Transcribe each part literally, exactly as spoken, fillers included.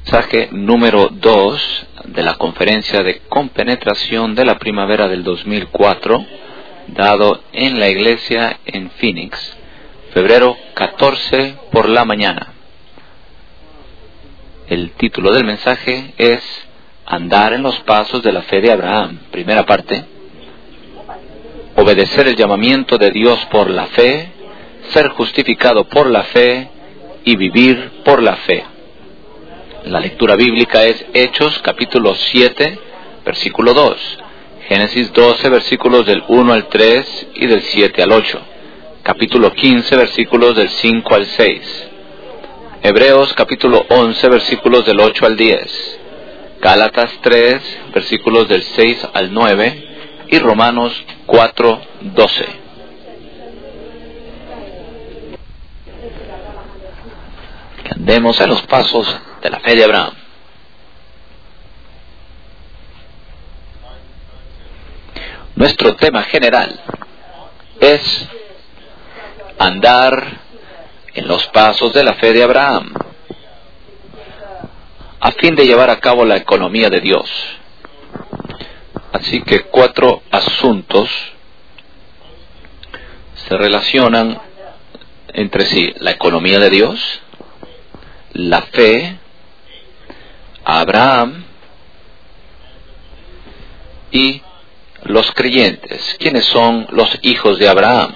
Mensaje número dos de la conferencia de compenetración de la primavera del dos mil cuatro, dado en la iglesia en Phoenix, febrero catorce por la mañana. El título del mensaje es Andar en los pasos de la fe de Abraham. Primera parte, obedecer el llamamiento de Dios por la fe, ser justificado por la fe y vivir por la fe. La lectura bíblica es Hechos capítulo siete, versículo dos, Génesis doce, versículos del uno al tres y del siete al ocho, capítulo quince, versículos del cinco al seis, Hebreos capítulo once, versículos del ocho al diez, Gálatas tres, versículos del seis al nueve y Romanos cuatro, doce. Que andemos en los pasos de la fe de Abraham. Nuestro tema general es andar en los pasos de la fe de Abraham, a fin de llevar a cabo la economía de Dios. Así que cuatro asuntos se relacionan entre sí: la economía de Dios, la fe, Abraham y los creyentes. ¿Quiénes son los hijos de Abraham?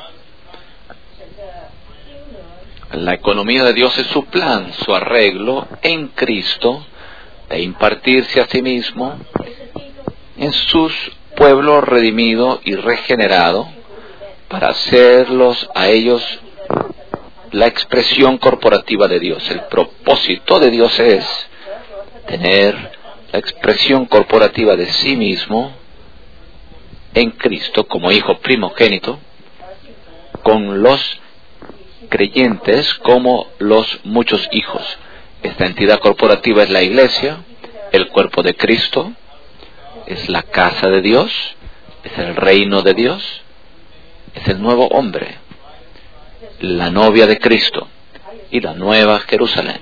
La economía de Dios es su plan, su arreglo en Cristo de impartirse a sí mismo en su pueblo redimido y regenerado para hacerlos a ellos la expresión corporativa de Dios. El propósito de Dios es tener la expresión corporativa de sí mismo en Cristo como hijo primogénito, con los creyentes como los muchos hijos. Esta entidad corporativa es la iglesia, el cuerpo de Cristo, es la casa de Dios, es el reino de Dios, es el nuevo hombre, la novia de Cristo y la nueva Jerusalén.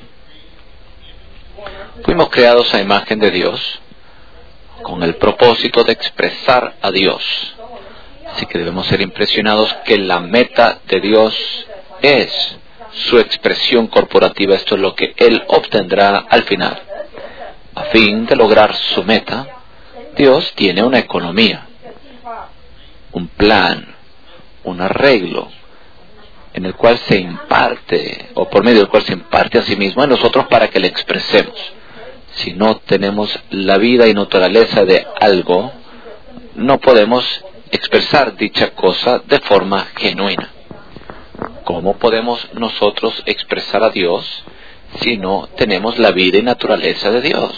Fuimos creados a imagen de Dios con el propósito de expresar a Dios. Así que debemos ser impresionados que la meta de Dios es su expresión corporativa. Esto es lo que Él obtendrá al final. A fin de lograr su meta, Dios tiene una economía, un plan, un arreglo, en el cual se imparte, o por medio del cual se imparte a sí mismo en nosotros para que le expresemos. Si no tenemos la vida y naturaleza de algo, no podemos expresar dicha cosa de forma genuina. ¿Cómo podemos nosotros expresar a Dios si no tenemos la vida y naturaleza de Dios?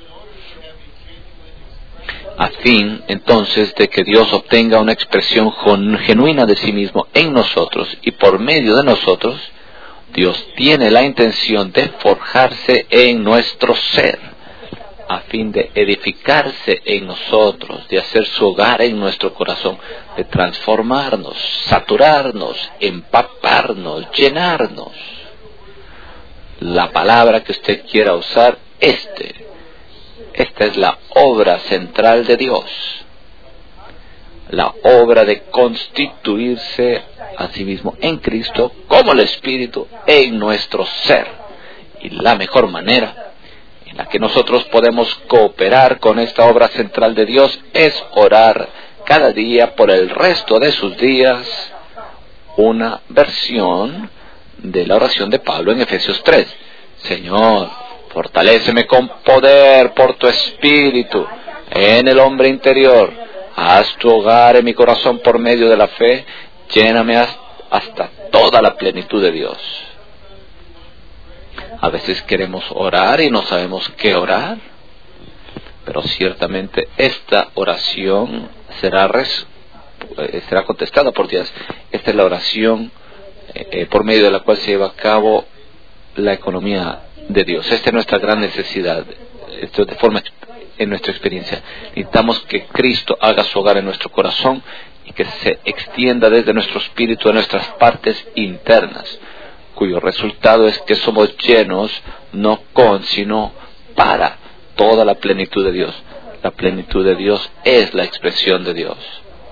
A fin, entonces, de que Dios obtenga una expresión genuina de sí mismo en nosotros y por medio de nosotros, Dios tiene la intención de forjarse en nuestro ser, a fin de edificarse en nosotros, de hacer su hogar en nuestro corazón, de transformarnos, saturarnos, empaparnos, llenarnos. La palabra que usted quiera usar, este, esta es la obra central de Dios, la obra de constituirse a sí mismo en Cristo como el Espíritu en nuestro ser. Y la mejor manera en la que nosotros podemos cooperar con esta obra central de Dios es orar cada día por el resto de sus días una versión de la oración de Pablo en Efesios tres. Señor, fortaléceme con poder por tu Espíritu en el hombre interior. Haz tu hogar en mi corazón por medio de la fe. Lléname hasta toda la plenitud de Dios. A veces queremos orar y no sabemos qué orar, pero ciertamente esta oración será, res, eh, será contestada por Dios. Esta es la oración eh, por medio de la cual se lleva a cabo la economía de Dios. Esta es nuestra gran necesidad. Esto de forma en nuestra experiencia. Necesitamos que Cristo haga su hogar en nuestro corazón y que se extienda desde nuestro espíritu a nuestras partes internas, cuyo resultado es que somos llenos no con, sino para toda la plenitud de Dios. La plenitud de Dios es la expresión de Dios.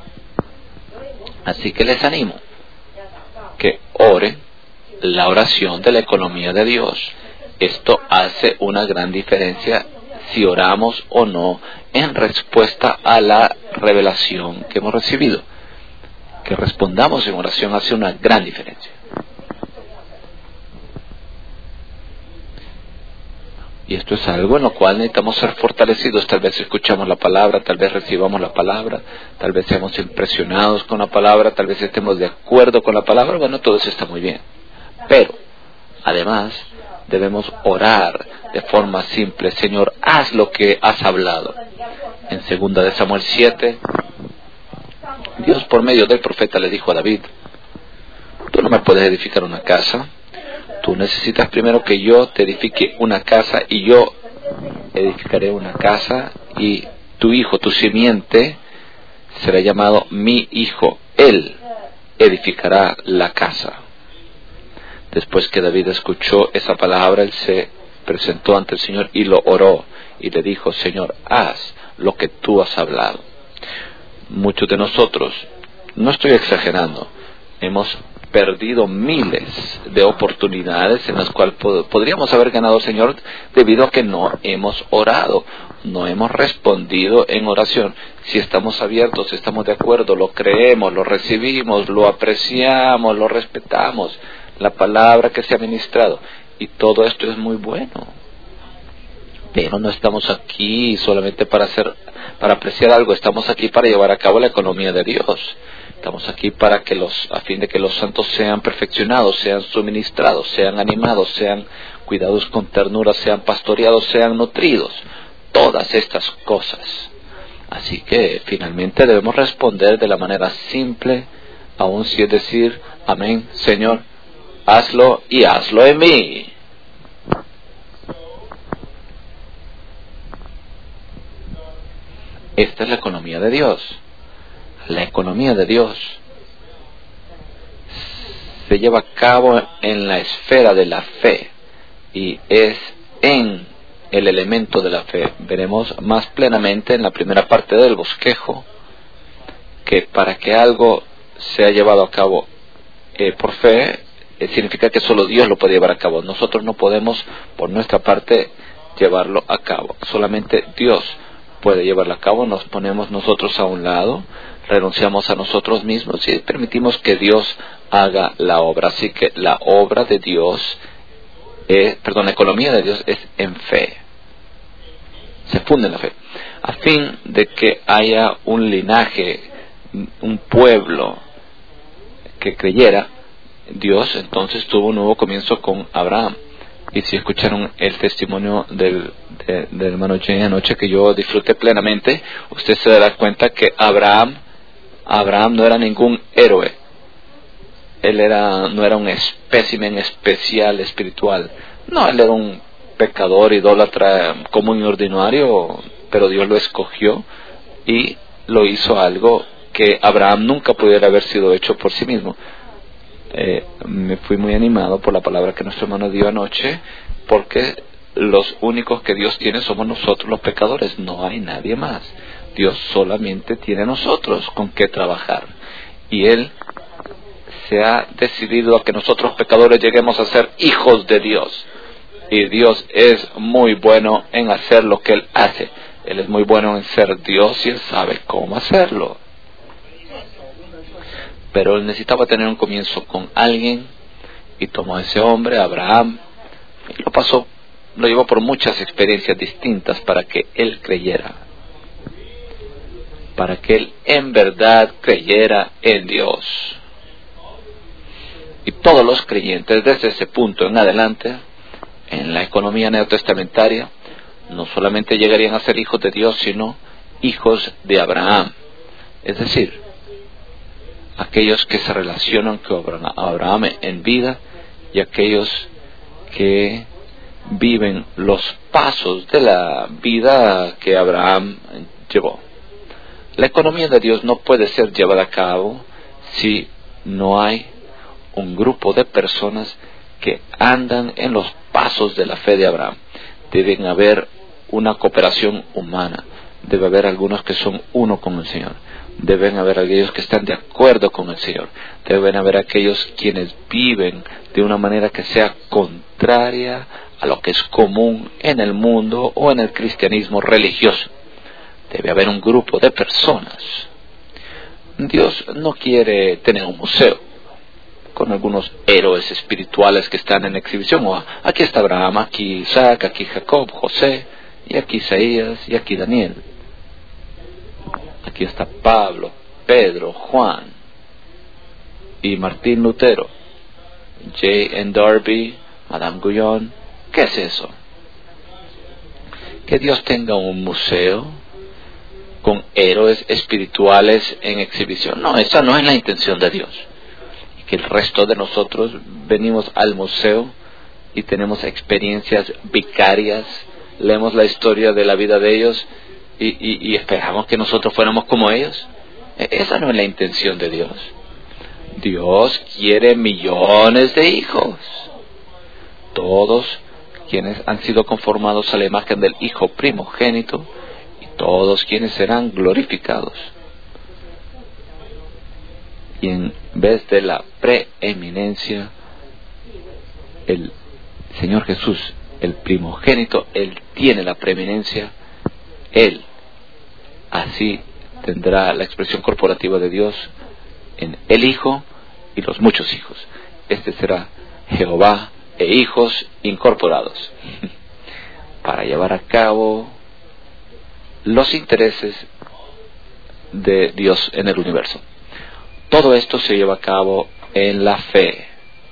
Así que les animo que oren la oración de la economía de Dios. Esto hace una gran diferencia si oramos o no en respuesta a la revelación que hemos recibido. Que respondamos en oración hace una gran diferencia. Y esto es algo en lo cual necesitamos ser fortalecidos. Tal vez escuchamos la palabra, tal vez recibamos la palabra, tal vez seamos impresionados con la palabra, tal vez estemos de acuerdo con la palabra. Bueno, todo eso está muy bien. Pero, además, debemos orar de forma simple. Señor, haz lo que has hablado. En segunda de Samuel siete, Dios por medio del profeta le dijo a David: tú no me puedes edificar una casa. Tú necesitas primero que yo te edifique una casa, y yo edificaré una casa, y tu hijo, tu simiente, será llamado mi hijo. Él edificará la casa. Después que David escuchó esa palabra, él se presentó ante el Señor y lo oró, y le dijo: Señor, haz lo que tú has hablado. Muchos de nosotros, no estoy exagerando, hemos perdido miles de oportunidades en las cuales pod- podríamos haber ganado, Señor, debido a que no hemos orado, no hemos respondido en oración. Si estamos abiertos, si estamos de acuerdo, lo creemos, lo recibimos, lo apreciamos, lo respetamos, la palabra que se ha ministrado, y todo esto es muy bueno. Pero no estamos aquí solamente para hacer, para apreciar algo. Estamos aquí para llevar a cabo la economía de Dios. Estamos aquí para que los, a fin de que los santos sean perfeccionados, sean suministrados, sean animados, sean cuidados con ternura, sean pastoreados, sean nutridos. Todas estas cosas. Así que finalmente debemos responder de la manera simple, aun si es decir: amén, Señor, hazlo y hazlo en mí. Esta es la economía de Dios. La economía de Dios se lleva a cabo en la esfera de la fe, y es en el elemento de la fe. Veremos más plenamente en la primera parte del bosquejo que para que algo sea llevado a cabo eh, por fe, eh, significa que solo Dios lo puede llevar a cabo. Nosotros no podemos por nuestra parte llevarlo a cabo. Solamente Dios puede llevarlo a cabo. Nos ponemos nosotros a un lado, renunciamos a nosotros mismos y permitimos que Dios haga la obra. Así que la obra de Dios, es, perdón, la economía de Dios es en fe. Se funde en la fe. A fin de que haya un linaje, un pueblo que creyera, Dios entonces tuvo un nuevo comienzo con Abraham. Y si escucharon el testimonio del, de, del hermano Jenny anoche, que yo disfruté plenamente, usted se dará cuenta que Abraham, Abraham no era ningún héroe. Él era, no era un espécimen especial espiritual. No, él era un pecador, idólatra, común y ordinario, pero Dios lo escogió y lo hizo algo que Abraham nunca pudiera haber sido hecho por sí mismo. Eh, me fui muy animado por la palabra que nuestro hermano dio anoche, porque los únicos que Dios tiene somos nosotros los pecadores, no hay nadie más. Dios solamente tiene a nosotros con qué trabajar, y Él se ha decidido a que nosotros pecadores lleguemos a ser hijos de Dios, y Dios es muy bueno en hacer lo que Él hace. Él es muy bueno en ser Dios y Él sabe cómo hacerlo. Pero él necesitaba tener un comienzo con alguien, y tomó a ese hombre, Abraham, y lo pasó, lo llevó por muchas experiencias distintas para que él creyera, para que él en verdad creyera en Dios. Y todos los creyentes desde ese punto en adelante, en la economía neotestamentaria, no solamente llegarían a ser hijos de Dios, sino hijos de Abraham. Es decir, aquellos que se relacionan con Abraham en vida, y aquellos que viven los pasos de la vida que Abraham llevó. La economía de Dios no puede ser llevada a cabo si no hay un grupo de personas que andan en los pasos de la fe de Abraham. deben haber una cooperación humana. Debe haber algunos que son uno con el Señor. Deben haber aquellos que están de acuerdo con el Señor. Deben haber aquellos quienes viven de una manera que sea contraria a lo que es común en el mundo o en el cristianismo religioso. Debe haber un grupo de personas. Dios no quiere tener un museo con algunos héroes espirituales que están en exhibición. O aquí está Abraham, aquí Isaac, aquí Jacob, José, y aquí Isaías, y aquí Daniel. Aquí está Pablo, Pedro, Juan y Martín Lutero, J N Darby, Madame Guyon. ¿Qué es eso? Que Dios tenga un museo con héroes espirituales en exhibición. No, esa no es la intención de Dios. Y que el resto de nosotros venimos al museo y tenemos experiencias vicarias, leemos la historia de la vida de ellos y, y, y esperamos que nosotros fuéramos como ellos. Esa no es la intención de Dios. Dios quiere millones de hijos, todos quienes han sido conformados a la imagen del Hijo primogénito, y todos quienes serán glorificados. Y en vez de la preeminencia, el Señor Jesús, el primogénito, Él tiene la preeminencia. Él así tendrá la expresión corporativa de Dios en el Hijo y los muchos hijos. Este será Jehová e hijos incorporados para llevar a cabo los intereses de Dios en el universo. Todo esto se lleva a cabo en la fe.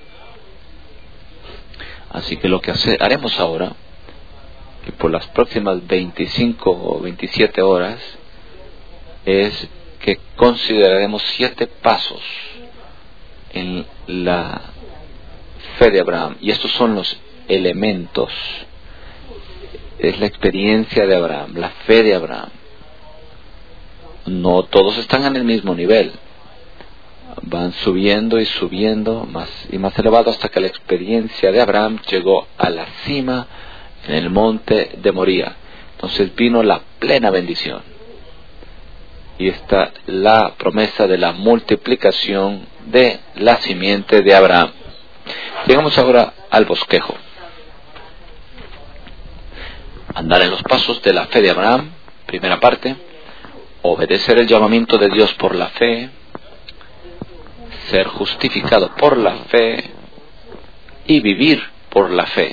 Así que lo que hace, haremos ahora, que por las próximas veinticinco o veintisiete horas, es que consideraremos siete pasos en la fe de Abraham. Y estos son los elementos. Es la experiencia de Abraham, la fe de Abraham. No todos están en el mismo nivel. Van subiendo y subiendo más y más elevado hasta que la experiencia de Abraham llegó a la cima en el monte de Moría. Entonces vino la plena bendición. Y está la promesa de la multiplicación de la simiente de Abraham. Llegamos ahora al bosquejo. Andar en los pasos de la fe de Abraham, primera parte. Obedecer el llamamiento de Dios por la fe. Ser justificado por la fe. Y vivir por la fe.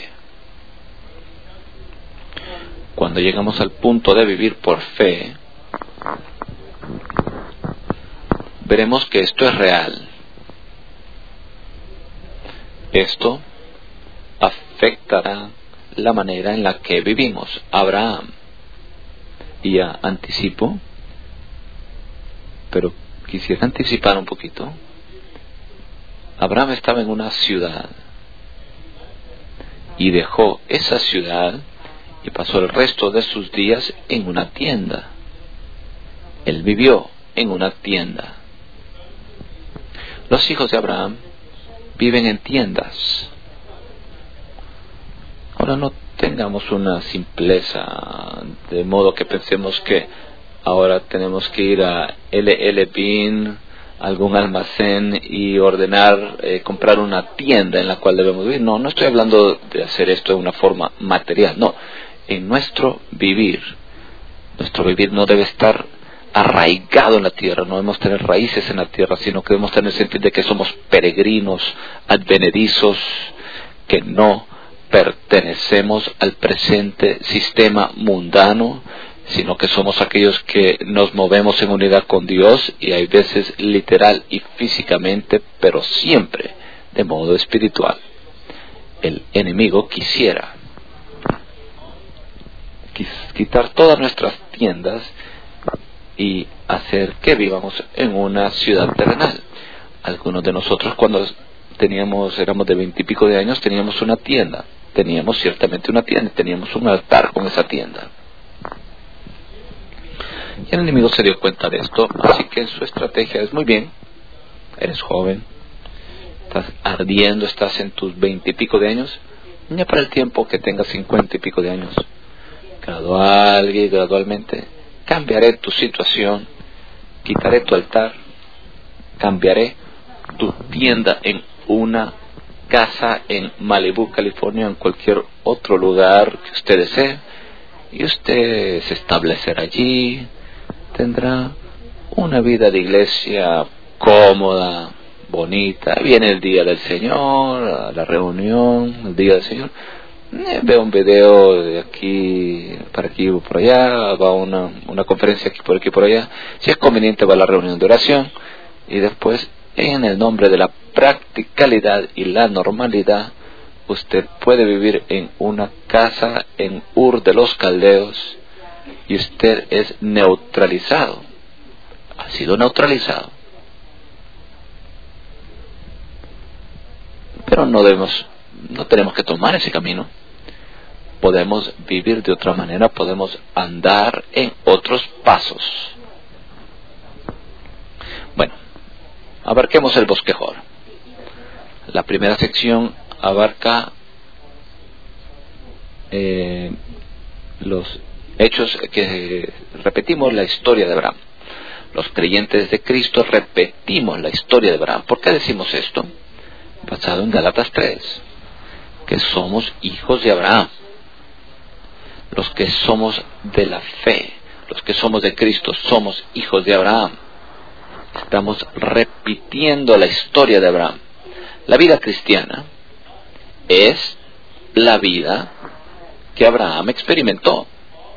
Cuando llegamos al punto de vivir por fe, veremos que esto es real. Esto afectará la manera en la que vivimos. Abraham, y ya anticipo, pero quisiera anticipar un poquito. Abraham estaba en una ciudad y dejó esa ciudad y pasó el resto de sus días en una tienda. Él vivió en una tienda. Los hijos de Abraham viven en tiendas. Ahora no tengamos una simpleza de modo que pensemos que ahora tenemos que ir a L L Bean, algún almacén y ordenar, eh, comprar una tienda en la cual debemos vivir. No, no estoy hablando de hacer esto de una forma material. No, en nuestro vivir, nuestro vivir no debe estar arraigado en la tierra, no debemos tener raíces en la tierra, sino que debemos tener el sentido de que somos peregrinos, advenedizos, que no pertenecemos al presente sistema mundano, sino que somos aquellos que nos movemos en unidad con Dios, y hay veces literal y físicamente, pero siempre de modo espiritual. El enemigo quisiera quitar todas nuestras tiendas y hacer que vivamos en una ciudad terrenal. Algunos de nosotros, cuando teníamos, éramos de veintipico de años, teníamos una tienda. Teníamos ciertamente una tienda, teníamos un altar con esa tienda. Y el enemigo se dio cuenta de esto, así que su estrategia es: muy bien, eres joven, estás ardiendo, estás en tus veintipico de años, Ya para el tiempo que tenga cincuenta y pico de años, gradual y gradualmente, cambiaré tu situación, quitaré tu altar, cambiaré tu tienda en una casa en Malibu, California, en cualquier otro lugar que usted desee, y usted se establecerá allí, tendrá una vida de iglesia cómoda, bonita. Viene el día del Señor, la reunión, el día del Señor, eh, ve un video de aquí, para aquí o por allá, va a una, una conferencia aquí por aquí por allá, si es conveniente va a la reunión de oración, y después, en el nombre de la practicalidad y la normalidad, usted puede vivir en una casa en Ur de los Caldeos, y usted es neutralizado, ha sido neutralizado. Pero no debemos, no tenemos que tomar ese camino. Podemos vivir de otra manera, podemos andar en otros pasos. Bueno, abarquemos el bosquejón. La primera sección abarca eh, los hechos que repetimos la historia de Abraham. Los creyentes de Cristo repetimos la historia de Abraham. ¿Por qué decimos esto? Basado en Gálatas tres, que somos hijos de Abraham. Los que somos de la fe, los que somos de Cristo, somos hijos de Abraham. Estamos repitiendo la historia de Abraham. La vida cristiana es la vida que Abraham experimentó.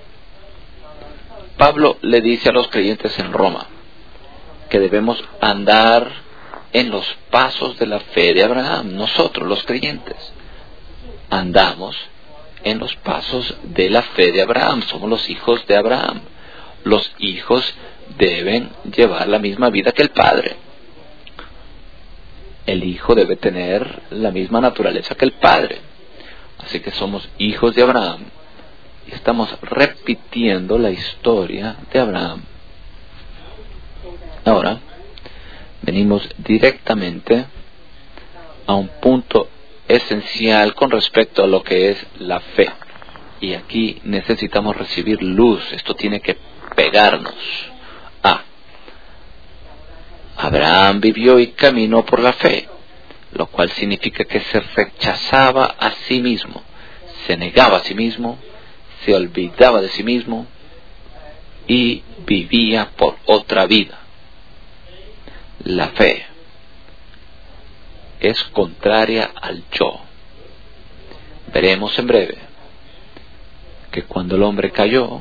Pablo le dice a los creyentes en Roma que debemos andar en los pasos de la fe de Abraham. Nosotros, los creyentes, andamos en los pasos de la fe de Abraham. Somos los hijos de Abraham. Los hijos deben llevar la misma vida que el padre. El hijo debe tener la misma naturaleza que el padre. Así que somos hijos de Abraham y estamos repitiendo la historia de Abraham. Ahora venimos directamente a un punto esencial con respecto a lo que es la fe. Y aquí necesitamos recibir luz. Esto tiene que pegarnos. Ah, Abraham vivió y caminó por la fe, lo cual significa que se rechazaba a sí mismo, se negaba a sí mismo, se olvidaba de sí mismo y vivía por otra vida. La fe es contraria al yo. Veremos en breve que cuando el hombre cayó,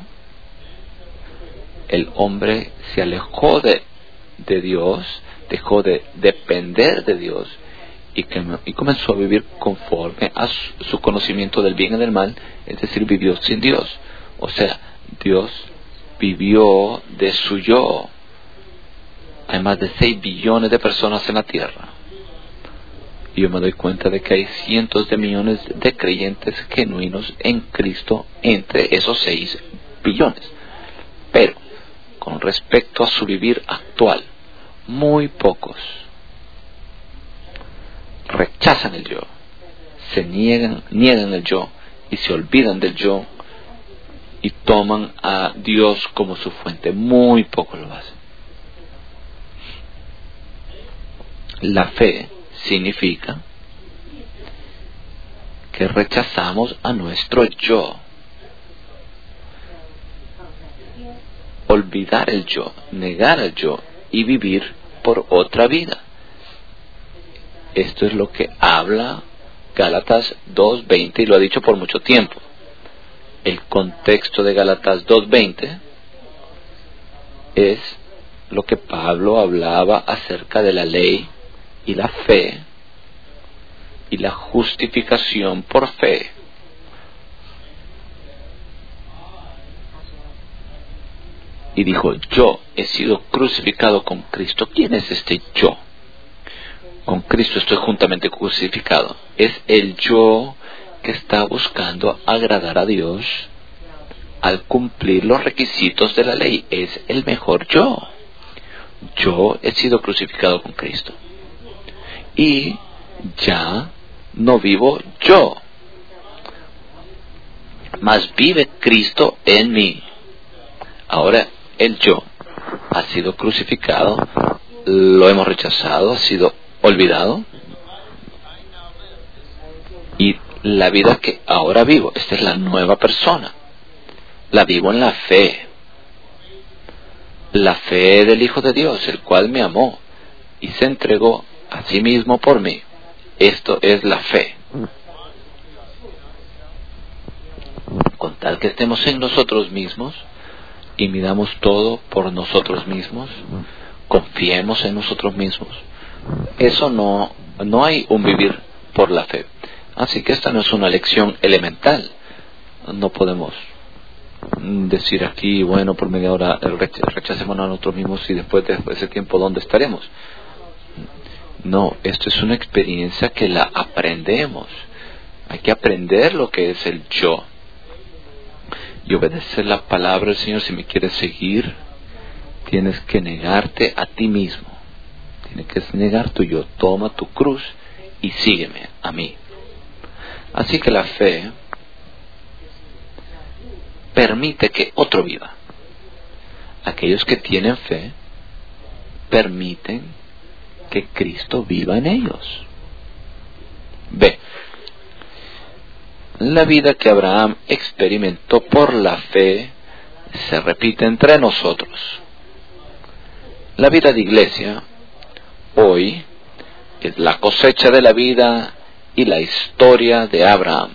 el hombre se alejó de, de Dios, dejó de depender de Dios y, que, y comenzó a vivir conforme a su, su conocimiento del bien y del mal, es decir, vivió sin Dios. O sea, Dios vivió de su yo. Hay más de seis billones de personas en la tierra. Y yo me doy cuenta de que hay cientos de millones de creyentes genuinos en Cristo entre esos seis billones. Pero, con respecto a su vivir actual, muy pocos rechazan el yo, se niegan, niegan el yo y se olvidan del yo y toman a Dios como su fuente. Muy pocos lo hacen. La fe significa que rechazamos a nuestro yo. Olvidar el yo, negar el yo y vivir por otra vida. Esto es lo que habla Gálatas dos veinte y lo ha dicho por mucho tiempo. El contexto de Gálatas dos veinte es lo que Pablo hablaba acerca de la ley y la fe y la justificación por fe. Y dijo, yo he sido crucificado con Cristo. ¿Quién es este yo? Con Cristo estoy juntamente crucificado. Es el yo que está buscando agradar a Dios al cumplir los requisitos de la ley. Es el mejor yo. Yo he sido crucificado con Cristo. Y ya no vivo yo. mas vive Cristo en mí. Ahora el yo ha sido crucificado, lo hemos rechazado, ha sido olvidado, y la vida que ahora vivo, esta es la nueva persona, la vivo en la fe, la fe del Hijo de Dios, el cual me amó y se entregó a sí mismo por mí. Esto es la fe. Con tal que estemos en nosotros mismos y midamos todo por nosotros mismos, confiemos en nosotros mismos, eso no, no hay un vivir por la fe. Así que esta no es una lección elemental. No podemos decir aquí, bueno, por media hora rechacémonos a nosotros mismos y después de ese tiempo, ¿dónde estaremos? No, esto es una experiencia que la aprendemos. Hay que aprender lo que es el yo y obedecer la palabra del Señor. Si me quieres seguir, tienes que negarte a ti mismo. Tienes que negar tu yo. Toma tu cruz y sígueme a mí. Así que la fe permite que otro viva. Aquellos que tienen fe permiten que Cristo viva en ellos. Ve, la vida que Abraham experimentó por la fe se repite entre nosotros. La vida de iglesia hoy es la cosecha de la vida y la historia de Abraham.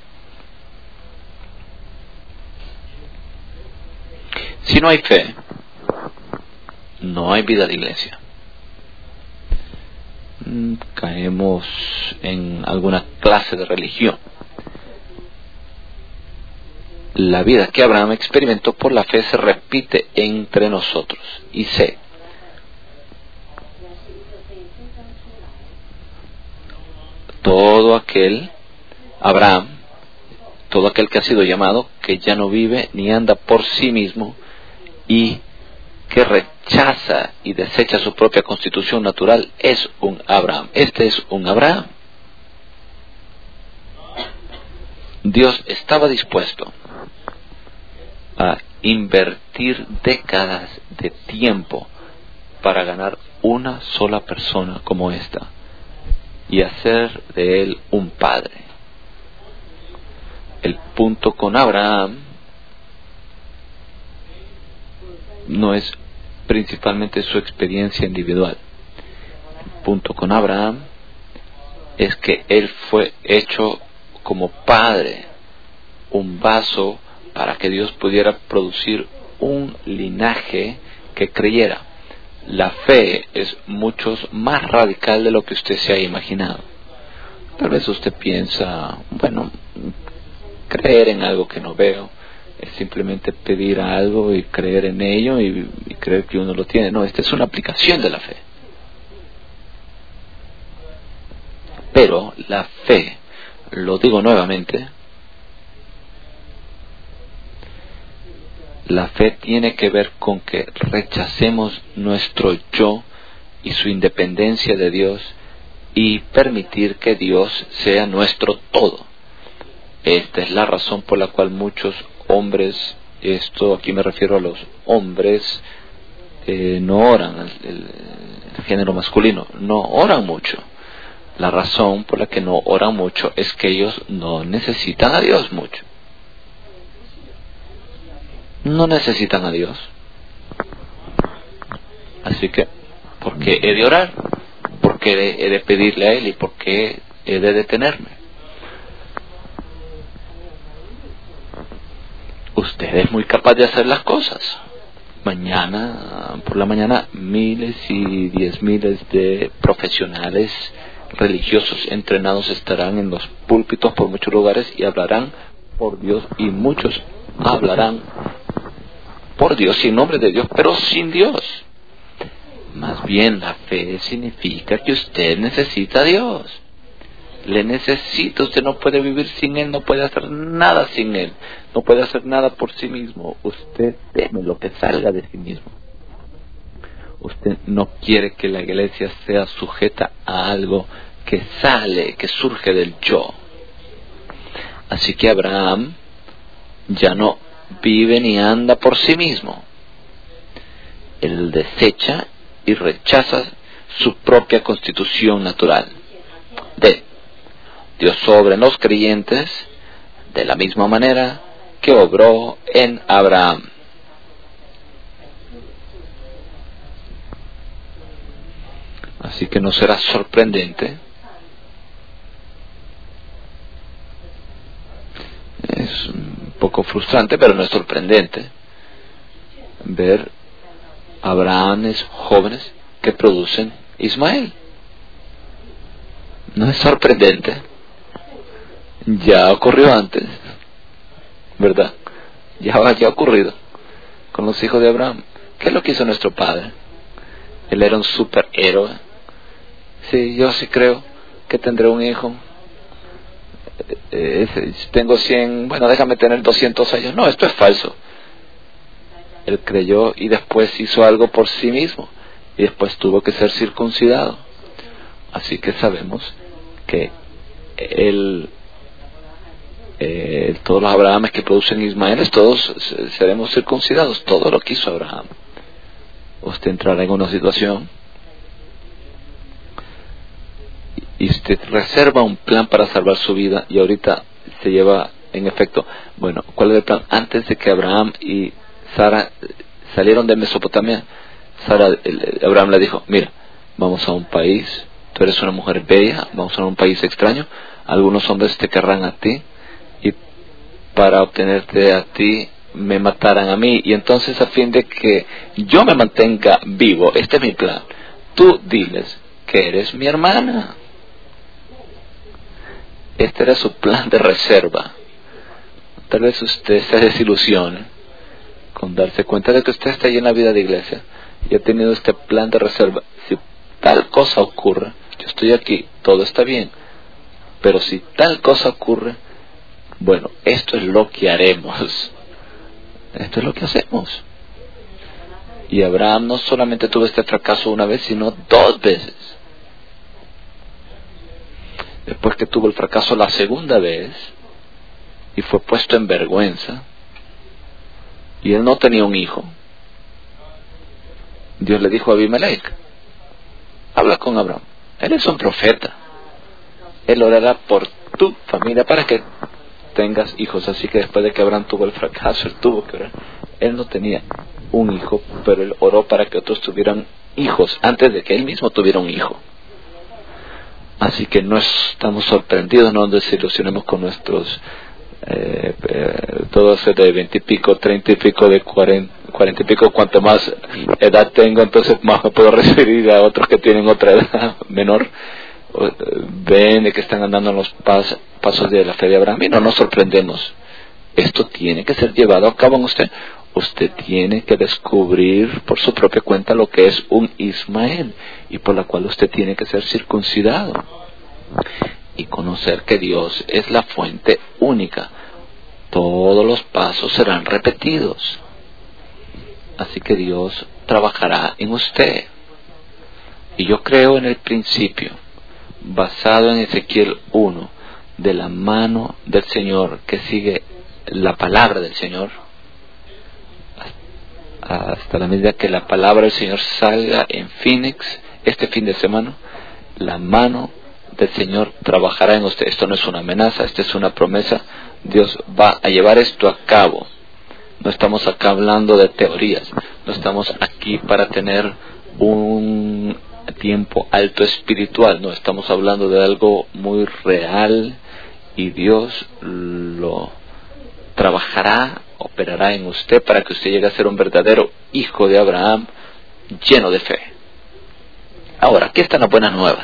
Si no hay fe, no hay vida de iglesia. Caemos en alguna clase de religión. La vida que Abraham experimentó por la fe se repite entre nosotros. Y sé, todo aquel, Abraham, todo aquel que ha sido llamado, que ya no vive ni anda por sí mismo y que rechaza y desecha su propia constitución natural, es un Abraham. Este es un Abraham. Dios estaba dispuesto a invertir décadas de tiempo para ganar una sola persona como esta y hacer de él un padre. El punto con Abraham no es principalmente su experiencia individual. El punto con Abraham es que él fue hecho como padre, un vaso para que Dios pudiera producir un linaje que creyera. La fe es mucho más radical de lo que usted se ha imaginado. Tal vez usted piensa, bueno, creer en algo que no veo es simplemente pedir algo y creer en ello y, y creer que uno lo tiene. No, esta es una aplicación de la fe. Pero la fe, lo digo nuevamente, la fe tiene que ver con que rechacemos nuestro yo y su independencia de Dios y permitir que Dios sea nuestro todo. Esta es la razón por la cual muchos hombres, esto aquí me refiero a los hombres, eh, no oran, el, el, el género masculino, no oran mucho. La razón por la que no oran mucho es que ellos no necesitan a Dios mucho. No necesitan a Dios. Así que, ¿por qué he de orar? ¿Por qué he de pedirle a Él? ¿Y por qué he de detenerme? Usted es muy capaz de hacer las cosas. Mañana, por la mañana, miles y diez miles de profesionales religiosos entrenados estarán en los púlpitos por muchos lugares y hablarán por Dios, y muchos hablarán por Dios y en nombre de Dios, pero sin Dios. Más bien, la fe significa que usted necesita a Dios. Le necesita, usted no puede vivir sin Él, no puede hacer nada sin Él, no puede hacer nada por sí mismo. Usted teme lo que salga de sí mismo. Usted no quiere que la iglesia sea sujeta a algo que sale, que surge del yo. Así que Abraham ya no vive ni anda por sí mismo. Él desecha y rechaza su propia constitución natural. D. Dios obra en los creyentes de la misma manera que obró en Abraham. Así que no será sorprendente. Es un poco frustrante, pero no es sorprendente ver Abrahames jóvenes que producen Ismael. No es sorprendente. Ya ocurrió antes, ¿verdad? Ya había ocurrido con los hijos de Abraham. ¿Qué es lo que hizo nuestro padre? Él era un superhéroe. Sí, yo sí creo que tendré un hijo. Eh, eh, tengo cien, bueno, déjame tener doscientos años. No, esto es falso. Él creyó y después hizo algo por sí mismo. Y después tuvo que ser circuncidado. Así que sabemos que él, eh, todos los Abrahames que producen Ismaeles, todos seremos circuncidados. Todo lo que hizo Abraham. Usted entrará en una situación y usted reserva un plan para salvar su vida y ahorita se lleva en efecto. Bueno, ¿cuál es el plan? Antes de que Abraham y Sara salieron de Mesopotamia, Sara, Abraham le dijo: mira, vamos a un país, tú eres una mujer bella, vamos a un país extraño, algunos hombres te querrán a ti y para obtenerte a ti me matarán a mí, y entonces a fin de que yo me mantenga vivo, este es mi plan, tú diles que eres mi hermana. Este era su plan de reserva. Tal vez usted se desilusione con darse cuenta de que usted está ahí en la vida de iglesia y ha tenido este plan de reserva. Si tal cosa ocurre, yo estoy aquí, todo está bien, pero si tal cosa ocurre, bueno, esto es lo que haremos. Esto es lo que hacemos. Y Abraham no solamente tuvo este fracaso una vez, sino dos veces. Después que tuvo el fracaso la segunda vez y fue puesto en vergüenza y él no tenía un hijo, Dios le dijo a Abimelech: habla con Abraham, él es un profeta, él orará por tu familia para que tengas hijos. Así que después de que Abraham tuvo el fracaso, él tuvo que orar. Él no tenía un hijo, pero él oró para que otros tuvieran hijos antes de que él mismo tuviera un hijo. Así que no estamos sorprendidos, no nos desilusionemos con nuestros eh, eh, todos de veinte y pico, treinta y pico, de cuarenta, cuarenta y pico. Cuanto más edad tengo, entonces más me puedo referir a otros que tienen otra edad menor. Ven de que están andando en los pas, pasos de la fe de Abraham y no nos sorprendemos. Esto tiene que ser llevado a cabo en usted. Usted tiene que descubrir por su propia cuenta lo que es un Ismael y por la cual usted tiene que ser circuncidado y conocer que Dios es la fuente única. Todos los pasos serán repetidos, así que Dios trabajará en usted. Y yo creo en el principio basado en Ezequiel uno de la mano del Señor que sigue la palabra del Señor hasta la medida que la palabra del Señor salga en Phoenix este fin de semana. La mano del Señor trabajará en usted. Esto no es una amenaza, esta es una promesa. Dios va a llevar esto a cabo. No estamos acá hablando de teorías, no estamos aquí para tener un tiempo alto espiritual, no, estamos hablando de algo muy real y Dios lo trabajará, operará en usted para que usted llegue a ser un verdadero hijo de Abraham lleno de fe. Ahora, aquí están las buenas nuevas.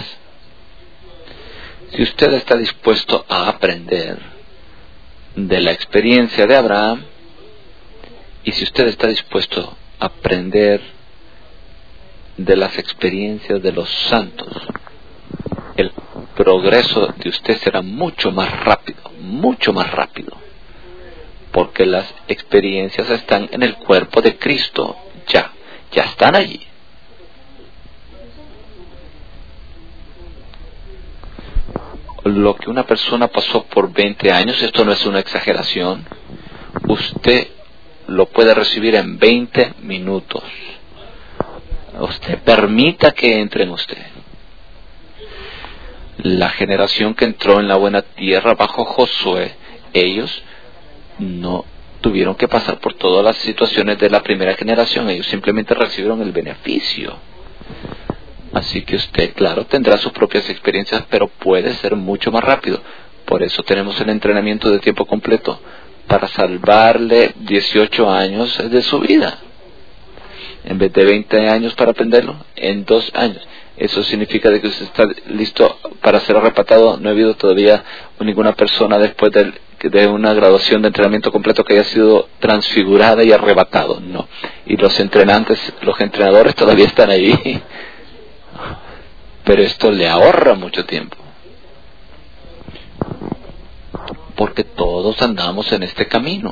Si usted está dispuesto a aprender de la experiencia de Abraham y si usted está dispuesto a aprender de las experiencias de los santos, el progreso de usted será mucho más rápido, mucho más rápido, porque las experiencias están en el cuerpo de Cristo, ya, ya están allí. Lo que una persona pasó por veinte años, esto no es una exageración. usted lo puede recibir en veinte minutos. Usted permita que entre en usted. La generación que entró en la buena tierra bajo Josué, ellos no tuvieron que pasar por todas las situaciones de la primera generación. Ellos simplemente recibieron el beneficio. Así que usted, claro, tendrá sus propias experiencias, pero puede ser mucho más rápido. Por eso tenemos el entrenamiento de tiempo completo, para salvarle dieciocho años de su vida. En vez de veinte años para aprenderlo, en dos años. Eso significa de que usted está listo para ser arrebatado. No ha habido todavía ninguna persona después de, de una graduación de entrenamiento completo que haya sido transfigurada y arrebatado. No. Y los entrenantes, los entrenadores todavía están ahí. Pero esto le ahorra mucho tiempo. Porque todos andamos en este camino.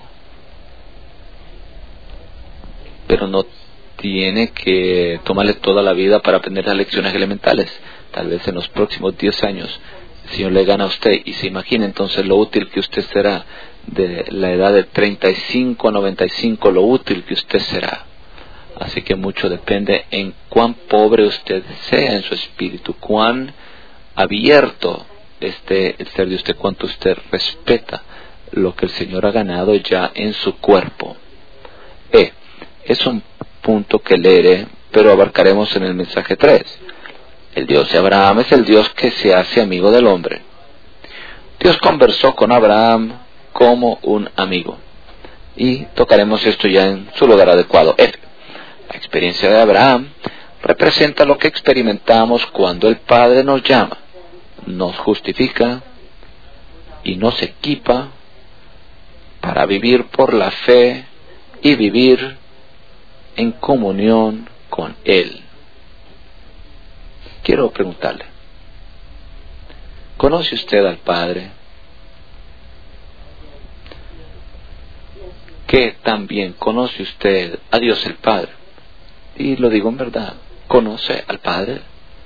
Pero no tiene que tomarle toda la vida para aprender las lecciones elementales. Tal vez en los próximos diez años el Señor le gana a usted, y se imagina entonces lo útil que usted será. De la edad de treinta y cinco a noventa y cinco, lo útil que usted será. Así que mucho depende en cuán pobre usted sea en su espíritu, cuán abierto esté el ser de usted, cuánto usted respeta lo que el Señor ha ganado ya en su cuerpo. E, es un punto que leeré, pero abarcaremos en el mensaje tres. El Dios de Abraham es el Dios que se hace amigo del hombre. Dios conversó con Abraham como un amigo. Y tocaremos esto ya en su lugar adecuado. F. La experiencia de Abraham representa lo que experimentamos cuando el Padre nos llama, nos justifica y nos equipa para vivir por la fe y vivir en comunión con Él. Quiero preguntarle, ¿conoce usted al Padre? ¿Qué también conoce usted a Dios el Padre? Y lo digo en verdad, ¿conoce al Padre?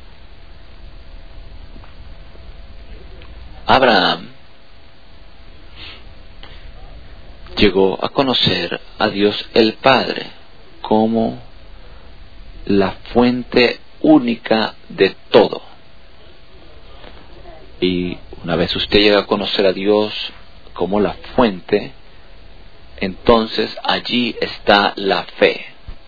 Abraham llegó a conocer a Dios el Padre como la fuente única de todo. Y una vez usted llega a conocer a Dios como la fuente, entonces allí está la fe.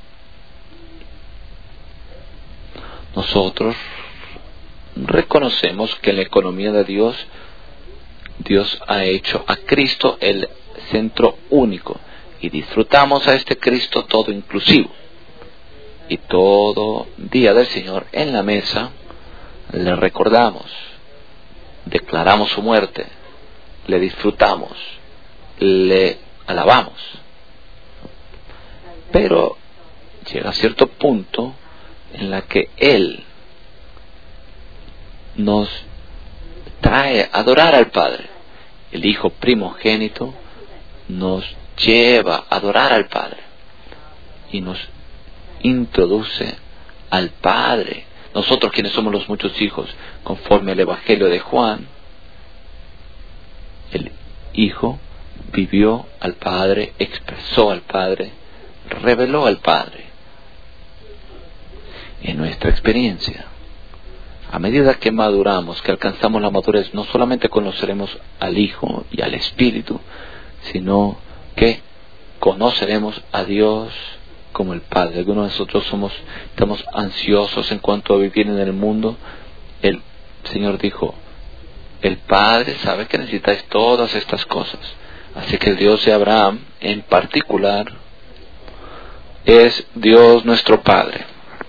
Nosotros reconocemos que en la economía de Dios, Dios ha hecho a Cristo el centro único, y disfrutamos a este Cristo todo inclusivo. Y todo día del Señor en la mesa le recordamos, declaramos su muerte, le disfrutamos, le alabamos. Pero llega a cierto punto en la que Él nos trae a adorar al Padre. El Hijo primogénito nos lleva a adorar al Padre y nos introduce al Padre. Nosotros, quienes somos los muchos hijos, conforme al Evangelio de Juan, el Hijo vivió al Padre, expresó al Padre, reveló al Padre. En nuestra experiencia, a medida que maduramos, que alcanzamos la madurez, no solamente conoceremos al Hijo y al Espíritu, sino que conoceremos a Dios como el Padre. Algunos de nosotros somos, estamos ansiosos en cuanto a vivir en el mundo. El Señor dijo, el Padre sabe que necesitáis todas estas cosas. Así que el Dios de Abraham, en particular, es Dios nuestro Padre.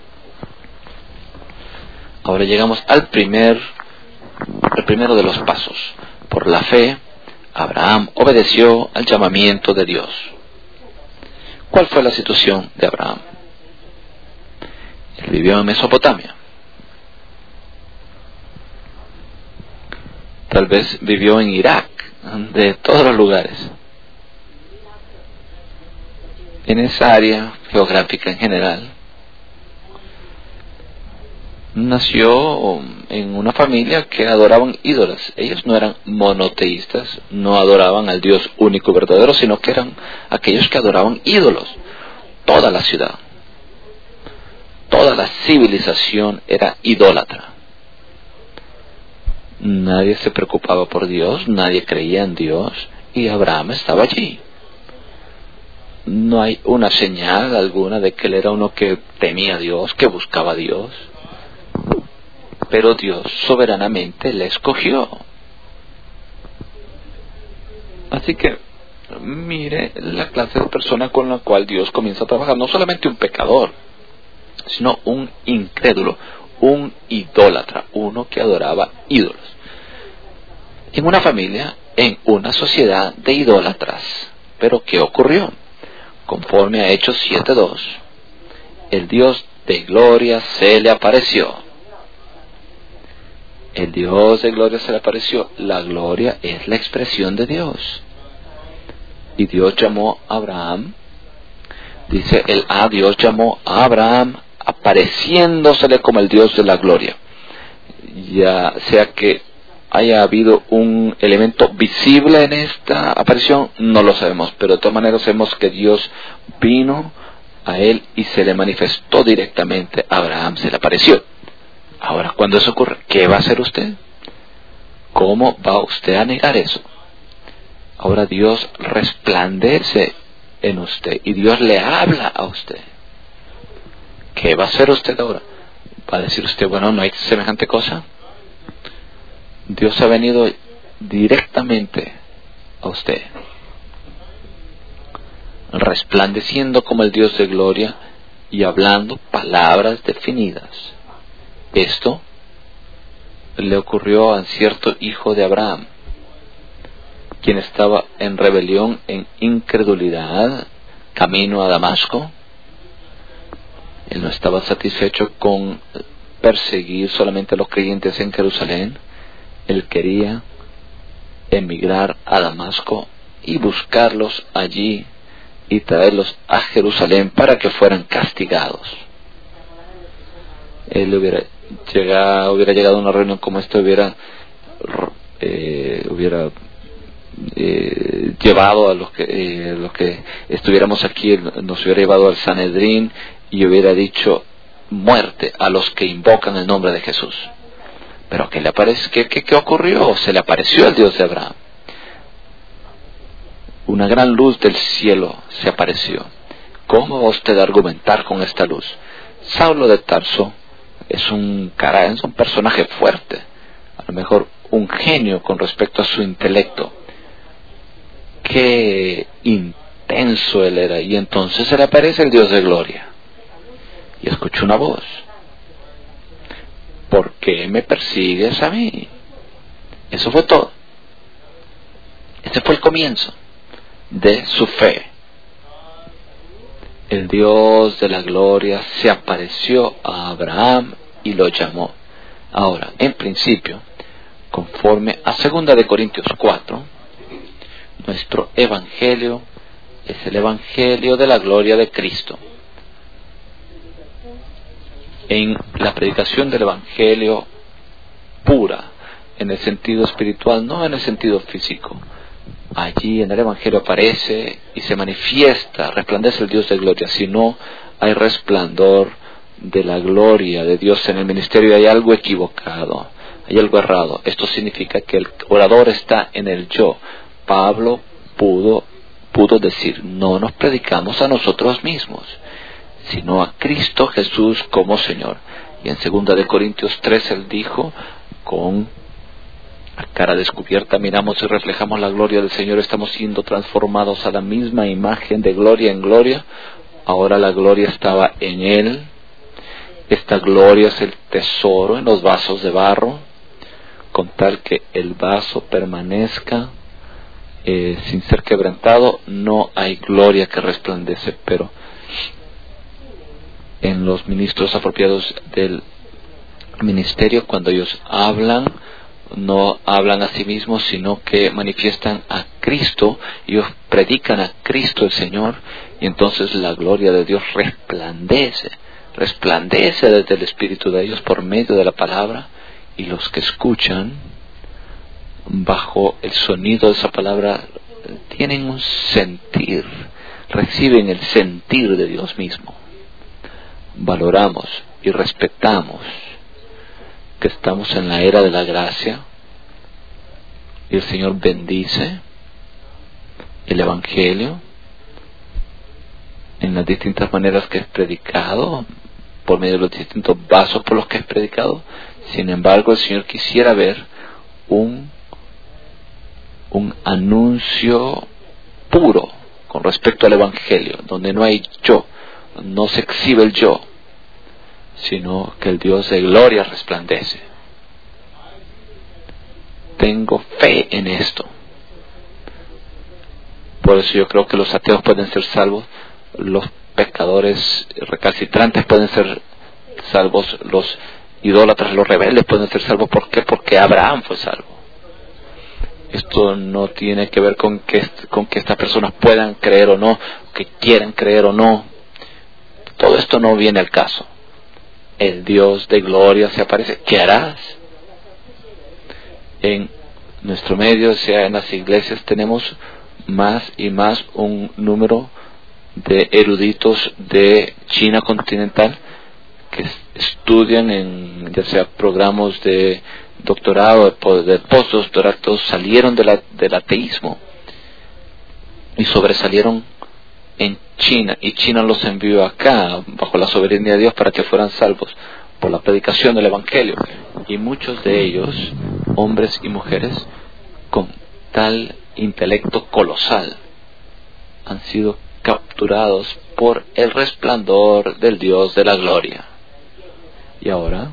Ahora llegamos al primer, el primero de los pasos. Por la fe, Abraham obedeció al llamamiento de Dios. ¿Cuál fue la situación de Abraham? Él vivió en Mesopotamia. Tal vez vivió en Irak, de todos los lugares. En esa área geográfica en general. nació en una familia que adoraban ídolos. Ellos no eran monoteístas, no adoraban al Dios único y verdadero, sino que eran aquellos que adoraban ídolos. Toda la ciudad, toda la civilización era idólatra. Nadie se preocupaba por Dios, nadie creía en Dios, y Abraham estaba allí. No hay una señal alguna de que él era uno que temía a Dios, que buscaba a Dios. Pero Dios soberanamente le escogió. Así que mire la clase de persona con la cual Dios comienza a trabajar. No solamente un pecador, sino un incrédulo, un idólatra, uno que adoraba ídolos. En una familia, en una sociedad de idólatras. Pero ¿qué ocurrió? Conforme a Hechos siete dos, el Dios de gloria se le apareció. El Dios de gloria se le apareció. La gloria es la expresión de Dios. Y Dios llamó a Abraham. Dice el A, Dios llamó a Abraham apareciéndosele como el Dios de la gloria. Ya sea que haya habido un elemento visible en esta aparición, no lo sabemos, pero de todas maneras sabemos que Dios vino a él y se le manifestó directamente a Abraham, se le apareció. Ahora, cuando eso ocurre, ¿qué va a hacer usted? ¿Cómo va usted a negar eso? Ahora Dios resplandece en usted y Dios le habla a usted. ¿Qué va a hacer usted ahora? ¿Va a decir usted, bueno, no hay semejante cosa? Dios ha venido directamente a usted, resplandeciendo como el Dios de gloria y hablando palabras definidas. Esto le ocurrió a cierto hijo de Abraham, quien estaba en rebelión, en incredulidad, camino a Damasco. Él no estaba satisfecho con perseguir solamente a los creyentes en Jerusalén. Él quería emigrar a Damasco y buscarlos allí y traerlos a Jerusalén para que fueran castigados. Él hubiera llegado, hubiera llegado a una reunión como esta, hubiera eh, hubiera eh, llevado a los que eh, los que estuviéramos aquí, nos hubiera llevado al Sanedrín y hubiera dicho muerte a los que invocan el nombre de Jesús. Pero ¿qué le aparece? ¿Qué, qué, qué ocurrió? Se le apareció el Dios de Abraham. Una gran luz del cielo se apareció. ¿Cómo va usted a argumentar con esta luz? Saulo de Tarso es un cara, es un personaje fuerte, a lo mejor un genio con respecto a su intelecto. Qué intenso él era. Y entonces se le aparece el Dios de gloria y escuchó una voz: ¿por qué me persigues a mí? Eso fue todo. Ese fue el comienzo de su fe. El Dios de la gloria se apareció a Abraham y lo llamó. Ahora, en principio, conforme a segunda de Corintios cuatro, nuestro evangelio es el evangelio de la gloria de Cristo. En la predicación del evangelio pura, en el sentido espiritual, no en el sentido físico. Allí en el evangelio aparece y se manifiesta, resplandece el Dios de gloria. Si no hay resplandor de la gloria de Dios en el ministerio, hay algo equivocado, hay algo errado. Esto significa que el orador está en el yo. Pablo pudo, pudo decir: no nos predicamos a nosotros mismos, sino a Cristo Jesús como Señor. Y en segunda de Corintios tres él dijo: con a cara descubierta miramos y reflejamos la gloria del Señor, estamos siendo transformados a la misma imagen de gloria en gloria. Ahora la gloria estaba en Él. Esta gloria es el tesoro en los vasos de barro, con tal que el vaso permanezca eh, sin ser quebrantado. No hay gloria que resplandece, pero en los ministros apropiados del ministerio, cuando ellos hablan, no hablan a sí mismos, sino que manifiestan a Cristo. Ellos predican a Cristo el Señor, y entonces la gloria de Dios resplandece resplandece desde el espíritu de ellos por medio de la palabra, y los que escuchan bajo el sonido de esa palabra tienen un sentir, reciben el sentir de Dios mismo. Valoramos y respetamos que estamos en la era de la gracia y el Señor bendice el Evangelio en las distintas maneras que es predicado, por medio de los distintos vasos por los que es predicado. Sin embargo, el Señor quisiera ver un, un anuncio puro con respecto al Evangelio, donde no hay yo, no se exhibe el yo, sino que el Dios de gloria resplandece. Tengo fe en esto. Por eso yo creo que los ateos pueden ser salvos, los pecadores recalcitrantes pueden ser salvos, los idólatras, los rebeldes pueden ser salvos. ¿Por qué? Porque Abraham fue salvo. Esto no tiene que ver con que, con que estas personas puedan creer o no, que quieran creer o no. Todo esto no viene al caso. El Dios de gloria se aparece. ¿Qué harás? En nuestro medio, o sea, en las iglesias, tenemos más y más un número de eruditos de China continental que estudian en ya sea programas de doctorado, de postdoctorado, salieron de la, del ateísmo y sobresalieron en China, y China los envió acá bajo la soberanía de Dios para que fueran salvos por la predicación del Evangelio, y muchos de ellos, hombres y mujeres con tal intelecto colosal, han sido capturados por el resplandor del Dios de la gloria. Y ahora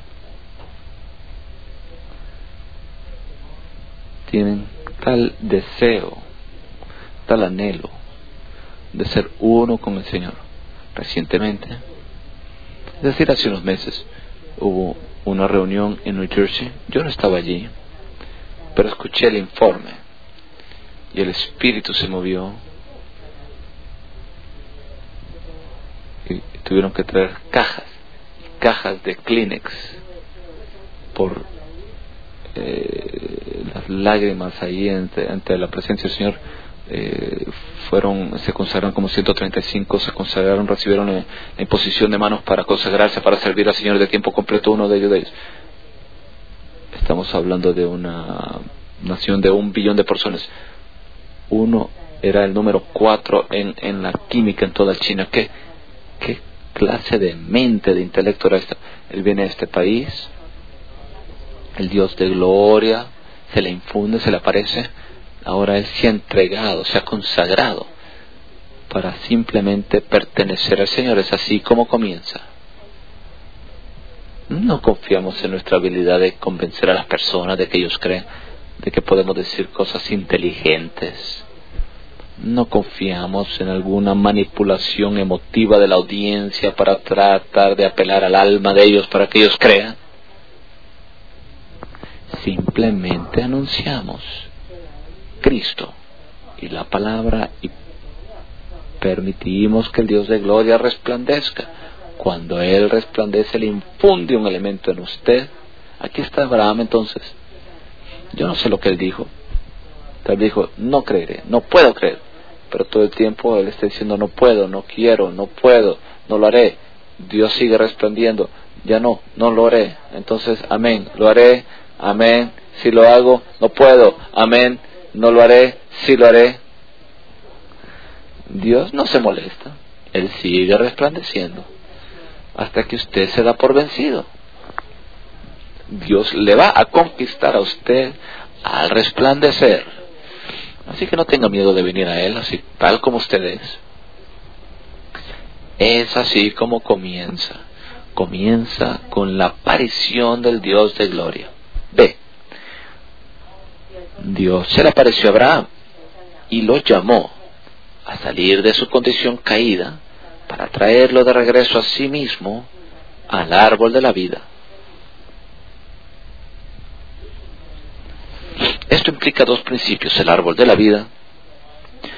tienen tal deseo, tal anhelo de ser uno con el Señor. Recientemente, es decir, hace unos meses, hubo una reunión en New Jersey. Yo no estaba allí, pero escuché el informe y el Espíritu se movió y tuvieron que traer cajas, cajas de Kleenex por eh, las lágrimas ahí ante, ante la presencia del Señor. Eh, fueron, se consagraron como ciento treinta y cinco, se consagraron, recibieron la, la imposición de manos para consagrarse, para servir al Señor de tiempo completo. Uno de ellos, de ellos. Estamos hablando de una nación de un billón de personas. Uno era el número cuatro en, en la química en toda China. ¿Qué, qué clase de mente, de intelecto era esta? Él viene a este país, el Dios de gloria se le infunde, se le aparece. Ahora él se ha entregado, se ha consagrado para simplemente pertenecer al Señor. Es así como comienza. No confiamos en nuestra habilidad de convencer a las personas de que ellos creen, de que podemos decir cosas inteligentes. No confiamos en alguna manipulación emotiva de la audiencia para tratar de apelar al alma de ellos para que ellos crean. Simplemente anunciamos Cristo y la palabra y permitimos que el Dios de gloria resplandezca. Cuando Él resplandece, le infunde un elemento en usted. Aquí está Abraham entonces. Yo no sé lo que él dijo. Él dijo, no creeré, no puedo creer. Pero todo el tiempo él está diciendo, no puedo, no quiero, no puedo, no lo haré. Dios sigue respondiendo, ya no, no lo haré. Entonces, amén, lo haré, amén, si lo hago, no puedo, amén, no lo haré, sí lo haré. Dios no se molesta, Él sigue resplandeciendo hasta que usted se da por vencido. Dios le va a conquistar a usted al resplandecer. Así que no tenga miedo de venir a Él, así tal como usted es. Es así como comienza. Comienza con la aparición del Dios de gloria. Ve, Dios se le apareció a Abraham y lo llamó a salir de su condición caída para traerlo de regreso a sí mismo al árbol de la vida. Esto implica dos principios. El árbol de la vida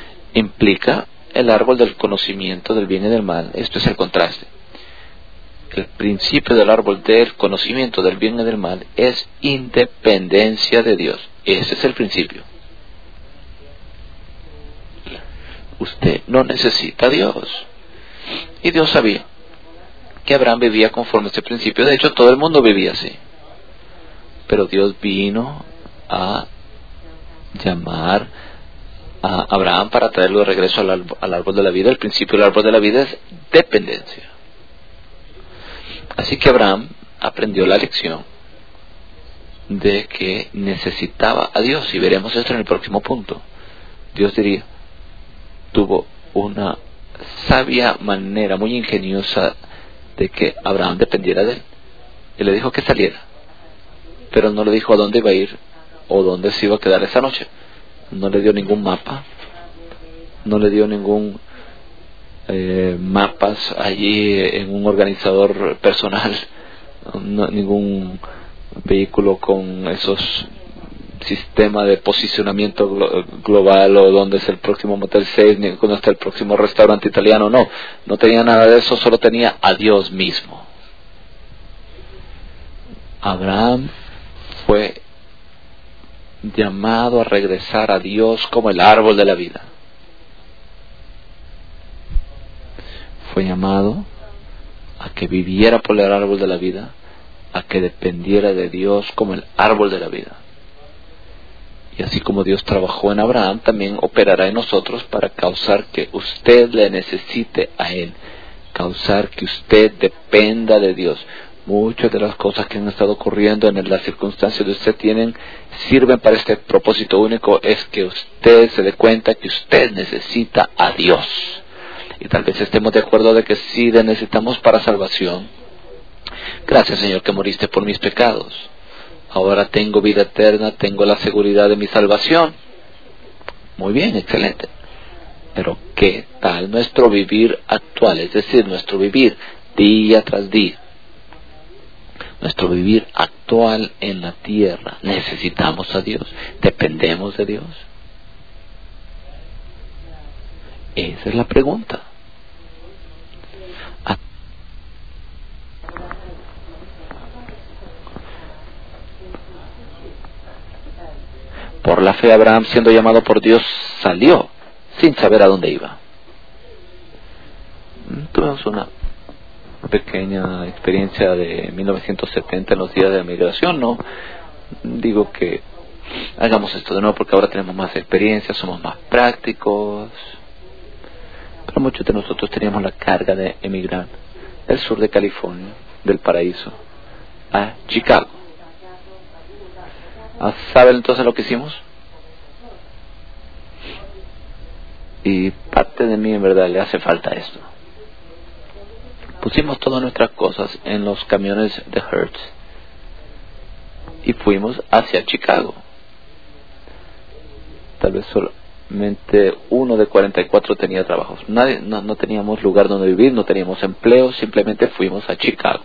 implica el árbol del conocimiento del bien y del mal. Esto es el contraste. el principio del árbol del conocimiento del bien y del mal es independencia de Dios. Ese es el principio. Usted no necesita a Dios. Y Dios sabía que Abraham vivía conforme a este principio. De hecho, todo el mundo vivía así. Pero Dios vino a llamar a Abraham para traerlo de regreso al, al árbol de la vida. El principio del árbol de la vida es dependencia. Así que Abraham aprendió la lección de que necesitaba a Dios, y veremos esto en el próximo punto. Dios diría, tuvo una sabia manera, muy ingeniosa, de que Abraham dependiera de él. Y le dijo que saliera, pero no le dijo a dónde iba a ir o dónde se iba a quedar esa noche. No le dio ningún mapa, no le dio ningún eh, mapas allí en un organizador personal, no, ningún vehículo con esos sistemas de posicionamiento glo- global, o dónde es el próximo Motel seis, ni dónde está el próximo restaurante italiano. No, no tenía nada de eso, solo tenía a Dios mismo. Abraham fue llamado a regresar a Dios como el árbol de la vida. Fue llamado a que viviera por el árbol de la vida, a que dependiera de Dios como el árbol de la vida. Y así como Dios trabajó en Abraham, también operará en nosotros para causar que usted le necesite a Él, causar que usted dependa de Dios. Muchas de las cosas que han estado ocurriendo en las circunstancias de usted tienen, sirven para este propósito único, es que usted se dé cuenta que usted necesita a Dios. Y tal vez estemos de acuerdo de que sí le necesitamos para salvación. Gracias, Señor, que moriste por mis pecados. Ahora tengo vida eterna, tengo la seguridad de mi salvación. Muy bien, excelente. Pero ¿qué tal nuestro vivir actual? Es decir, nuestro vivir día tras día. Nuestro vivir actual en la tierra. ¿Necesitamos a Dios? ¿Dependemos de Dios? Esa es la pregunta. Por la fe, Abraham, siendo llamado por Dios, salió sin saber a dónde iba. Tuvimos una pequeña experiencia de mil novecientos setenta en los días de la migración. No digo que hagamos esto de nuevo porque ahora tenemos más experiencia, somos más prácticos, pero muchos de nosotros teníamos la carga de emigrar del sur de California, del paraíso, a Chicago. ¿Saben entonces lo que hicimos? Y parte de mí en verdad le hace falta esto. Pusimos todas nuestras cosas en los camiones de Hertz y fuimos hacia Chicago. Tal vez solamente uno de cuarenta y cuatro tenía trabajos. Nadie, no, no teníamos lugar donde vivir, no teníamos empleo, simplemente fuimos a Chicago.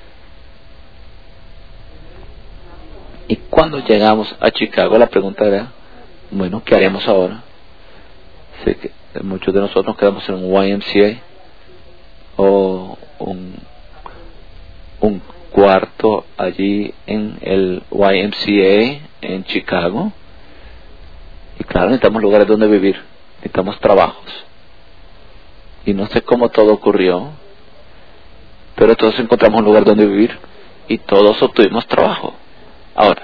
Y cuando llegamos a Chicago, la pregunta era, bueno, ¿qué haremos ahora? Sé que muchos de nosotros nos quedamos en un Y M C A o un, un cuarto allí en el Y M C A en Chicago. Y claro, necesitamos lugares donde vivir, necesitamos trabajos. Y no sé cómo todo ocurrió, pero todos encontramos un lugar donde vivir y todos obtuvimos trabajo. Ahora,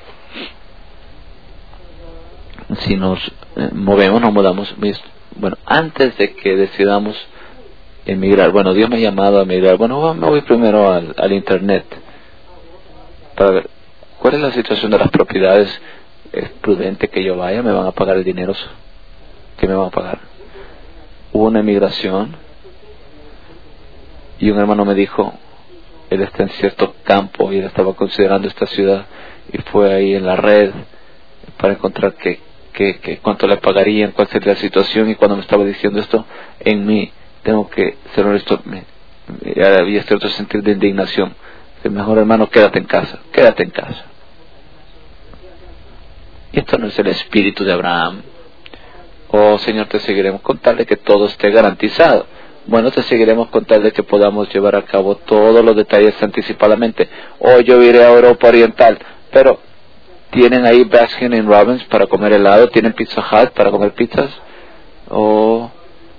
si nos eh, movemos, nos mudamos, bueno, antes de que decidamos emigrar, bueno, Dios me ha llamado a emigrar, bueno, me voy primero al, al internet para ver cuál es la situación de las propiedades. ¿Es prudente que yo vaya? ¿Me van a pagar el dinero? ¿Qué me van a pagar? Hubo una emigración y un hermano me dijo, él está en cierto campo y él estaba considerando esta ciudad y fue ahí en la red para encontrar que, que, que cuánto le pagarían, cuál sería la situación. Y cuando me estaba diciendo esto, en mí, tengo que ser honesto, me, me, había cierto sentir de indignación. El mejor hermano, quédate en casa, quédate en casa. Y esto no es el espíritu de Abraham. Oh Señor, te seguiremos con tal de que todo esté garantizado. Bueno, te seguiremos con tal de que podamos llevar a cabo todos los detalles anticipadamente. O yo iré a Europa Oriental, pero ¿tienen ahí Baskin and Robbins para comer helado? ¿Tienen Pizza Hut para comer pizzas? ¿O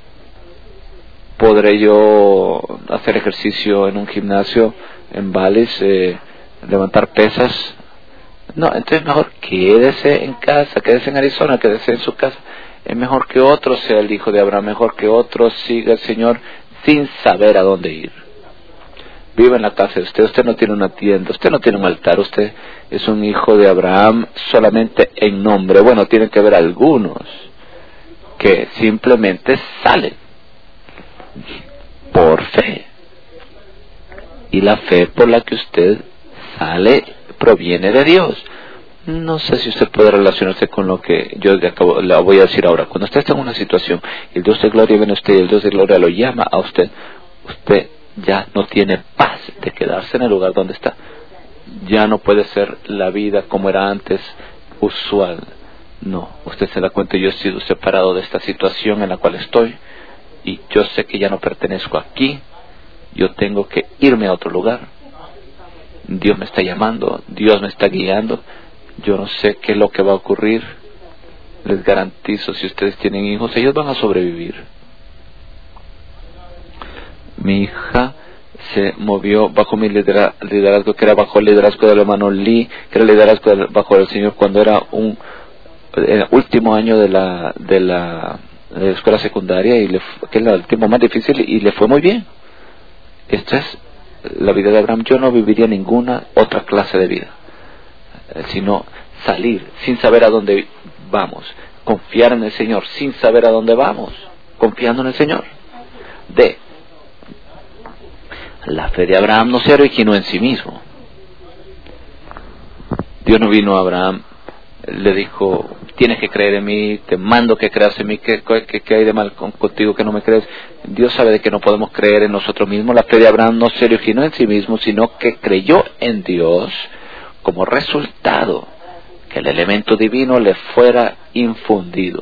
podré yo hacer ejercicio en un gimnasio en Valles, eh, levantar pesas? No, entonces mejor quédese en casa, quédese en Arizona, quédese en su casa. Es mejor que otro sea el hijo de Abraham, mejor que otro siga al Señor sin saber a dónde ir. Vive en la casa de usted, usted no tiene una tienda, usted no tiene un altar, usted es un hijo de Abraham solamente en nombre. Bueno, tienen que haber algunos que simplemente salen por fe. Y la fe por la que usted sale proviene de Dios. No sé si usted puede relacionarse con lo que yo le, acabo, le voy a decir ahora. Cuando usted está en una situación, el Dios de gloria viene a usted y el Dios de gloria lo llama a usted, usted ya no tiene paz de quedarse en el lugar donde está. Ya no puede ser la vida como era antes, usual. No, usted se da cuenta, yo he sido separado de esta situación en la cual estoy y yo sé que ya no pertenezco aquí. Yo tengo que irme a otro lugar. Dios me está llamando, Dios me está guiando. Yo no sé qué es lo que va a ocurrir. Les garantizo, si ustedes tienen hijos, ellos van a sobrevivir. Mi hija se movió bajo mi lidera, liderazgo, que era bajo el liderazgo del hermano Lee, que era el liderazgo del, bajo el Señor cuando era un el último año de la de la, de la escuela secundaria, y le, que era el tiempo más difícil, y le fue muy bien. Esta es la vida de Abraham. Yo no viviría ninguna otra clase de vida, sino salir sin saber a dónde vamos, confiar en el Señor sin saber a dónde vamos, confiando en el Señor. D. La fe de Abraham no se originó en sí mismo. Dios no vino a Abraham, le dijo: tienes que creer en mí, te mando que creas en mí. ¿Qué, qué, qué hay de mal con, contigo que no me crees? Dios sabe de que no podemos creer en nosotros mismos. La fe de Abraham no se originó en sí mismo, sino que creyó en Dios como resultado que el elemento divino le fuera infundido.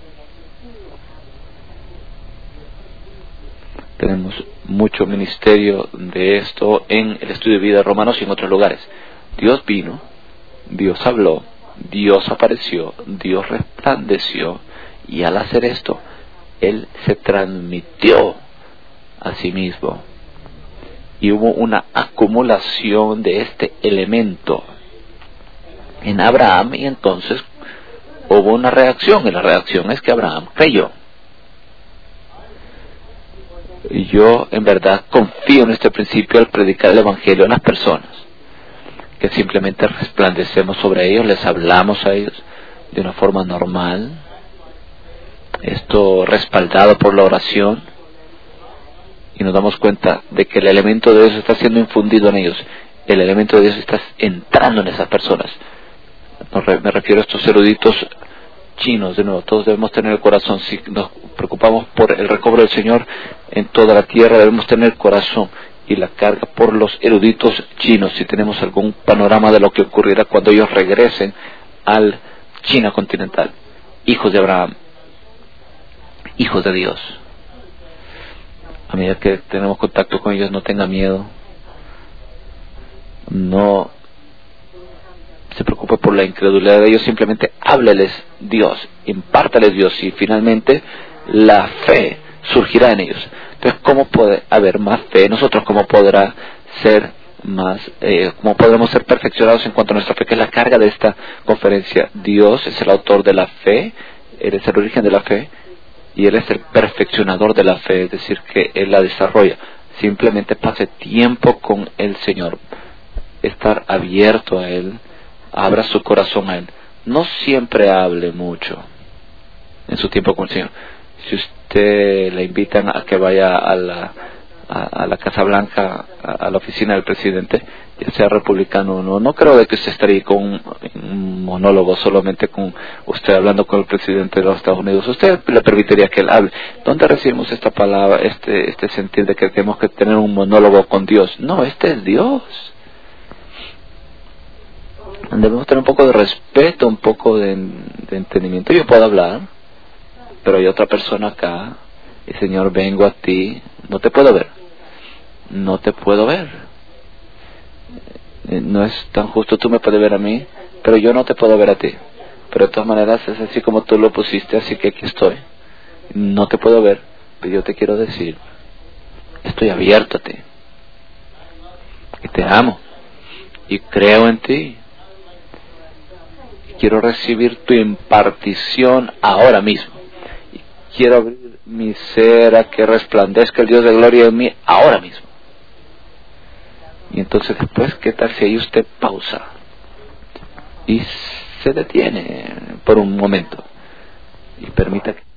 Tenemos mucho ministerio de esto en el estudio de vida de Romanos y en otros lugares. Dios vino, Dios habló, Dios apareció, Dios resplandeció, y al hacer esto, Él se transmitió a sí mismo. Y hubo una acumulación de este elemento en Abraham, y entonces hubo una reacción, y la reacción es que Abraham creyó. Y yo en verdad confío en este principio al predicar el Evangelio a las personas, que simplemente resplandecemos sobre ellos, les hablamos a ellos de una forma normal, esto respaldado por la oración, y nos damos cuenta de que el elemento de Dios está siendo infundido en ellos, el elemento de Dios está entrando en esas personas. Me refiero a estos eruditos chinos. De nuevo, todos debemos tener el corazón. Si nos preocupamos por el recobro del Señor en toda la tierra, debemos tener el corazón y la carga por los eruditos chinos. Si tenemos algún panorama de lo que ocurrirá cuando ellos regresen al China continental, hijos de Abraham, hijos de Dios. A medida que tenemos contacto con ellos, no tenga miedo, no se preocupe por la incredulidad de ellos, simplemente hábleles Dios, impártales Dios, y finalmente la fe surgirá en ellos. Entonces, ¿cómo puede haber más fe? Nosotros, ¿cómo podrá ser más, eh, cómo podremos ser perfeccionados en cuanto a nuestra fe? Que es la carga de esta conferencia. Dios es el autor de la fe, Él es el origen de la fe, y Él es el perfeccionador de la fe, es decir, que Él la desarrolla. Simplemente pase tiempo con el Señor, estar abierto a Él, abra su corazón a Él. No siempre hable mucho en su tiempo con el Señor. Si usted le invitan a que vaya a la, a, a la Casa Blanca, a, a la oficina del presidente, ya sea republicano o no, no creo de que usted estaría con un, un monólogo solamente con usted hablando con el presidente de los Estados Unidos. Usted le permitiría que él hable. ¿Dónde recibimos esta palabra, este, este sentir de que tenemos que tener un monólogo con Dios? No, este es Dios. Debemos tener un poco de respeto, un poco de, de entendimiento. Yo puedo hablar, pero hay otra persona acá Y Señor, vengo a ti, no te puedo ver, no te puedo ver. No es tan justo, tú me puedes ver a mí, pero yo no te puedo ver a ti. Pero de todas maneras es así como tú lo pusiste, así que aquí estoy. No te puedo ver, pero yo te quiero decir, estoy abierto a ti. Y te amo. Y creo en ti. Y quiero recibir tu impartición ahora mismo. Y quiero abrir mi ser a que resplandezca el Dios de gloria en mí ahora mismo. Y entonces después, ¿qué tal si ahí usted pausa? Y se detiene por un momento. Y permita que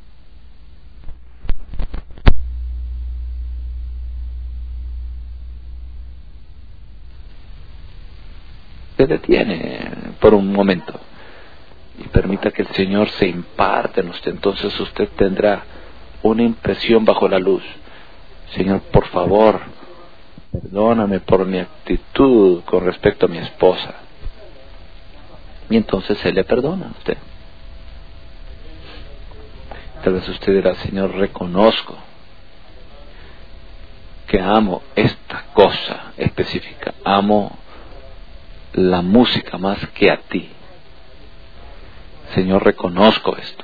se detiene por un momento y permita que el Señor se imparte en usted. Entonces usted tendrá una impresión bajo la luz. Señor, por favor, perdóname por mi actitud con respecto a mi esposa. Y entonces Él le perdona a usted. Tal vez usted dirá, Señor, reconozco que amo esta cosa específica, amo la música más que a ti. Señor, reconozco esto.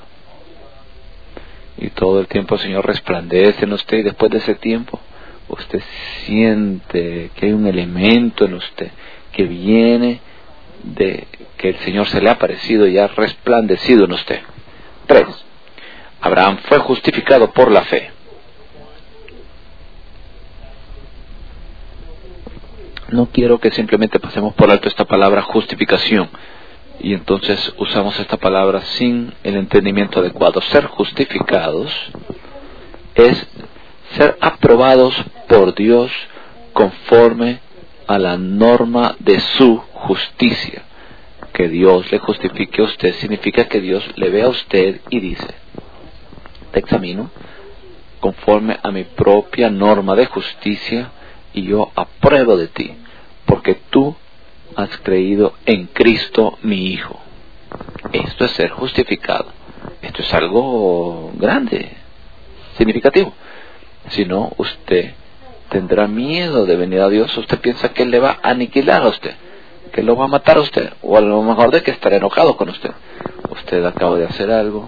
Y todo el tiempo el Señor resplandece en usted, y después de ese tiempo usted siente que hay un elemento en usted que viene de que el Señor se le ha aparecido y ha resplandecido en usted. Tres. Abraham fue justificado por la fe. No quiero que simplemente pasemos por alto esta palabra justificación y entonces usamos esta palabra sin el entendimiento adecuado. Ser justificados es ser aprobados por Dios conforme a la norma de su justicia. Que Dios le justifique a usted significa que Dios le ve a usted y dice: te examino conforme a mi propia norma de justicia y yo apruebo de ti, porque tú has creído en Cristo mi Hijo. Esto es ser justificado. Esto es algo grande, significativo. Si no, usted tendrá miedo de venir a Dios. Usted piensa que Él le va a aniquilar a usted, que lo va a matar a usted, o a lo mejor de que estará enojado con usted. Usted acaba de hacer algo,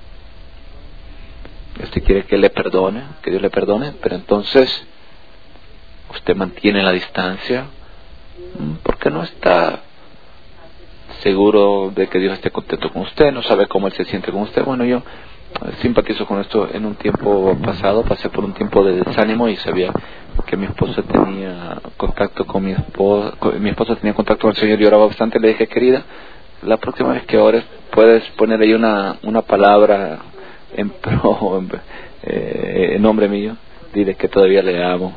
usted quiere que Él le perdone, que Dios le perdone, pero entonces usted mantiene la distancia porque no está seguro de que Dios esté contento con usted, no sabe cómo Él se siente con usted. Bueno, yo simpatizo con esto. En un tiempo pasado pasé por un tiempo de desánimo y sabía que mi esposa tenía contacto con mi esposa, mi esposa tenía contacto con el Señor y oraba bastante. Le dije: querida, la próxima vez que ores puedes poner ahí una, una palabra en pro, en, eh, en nombre mío, dile que todavía le amo.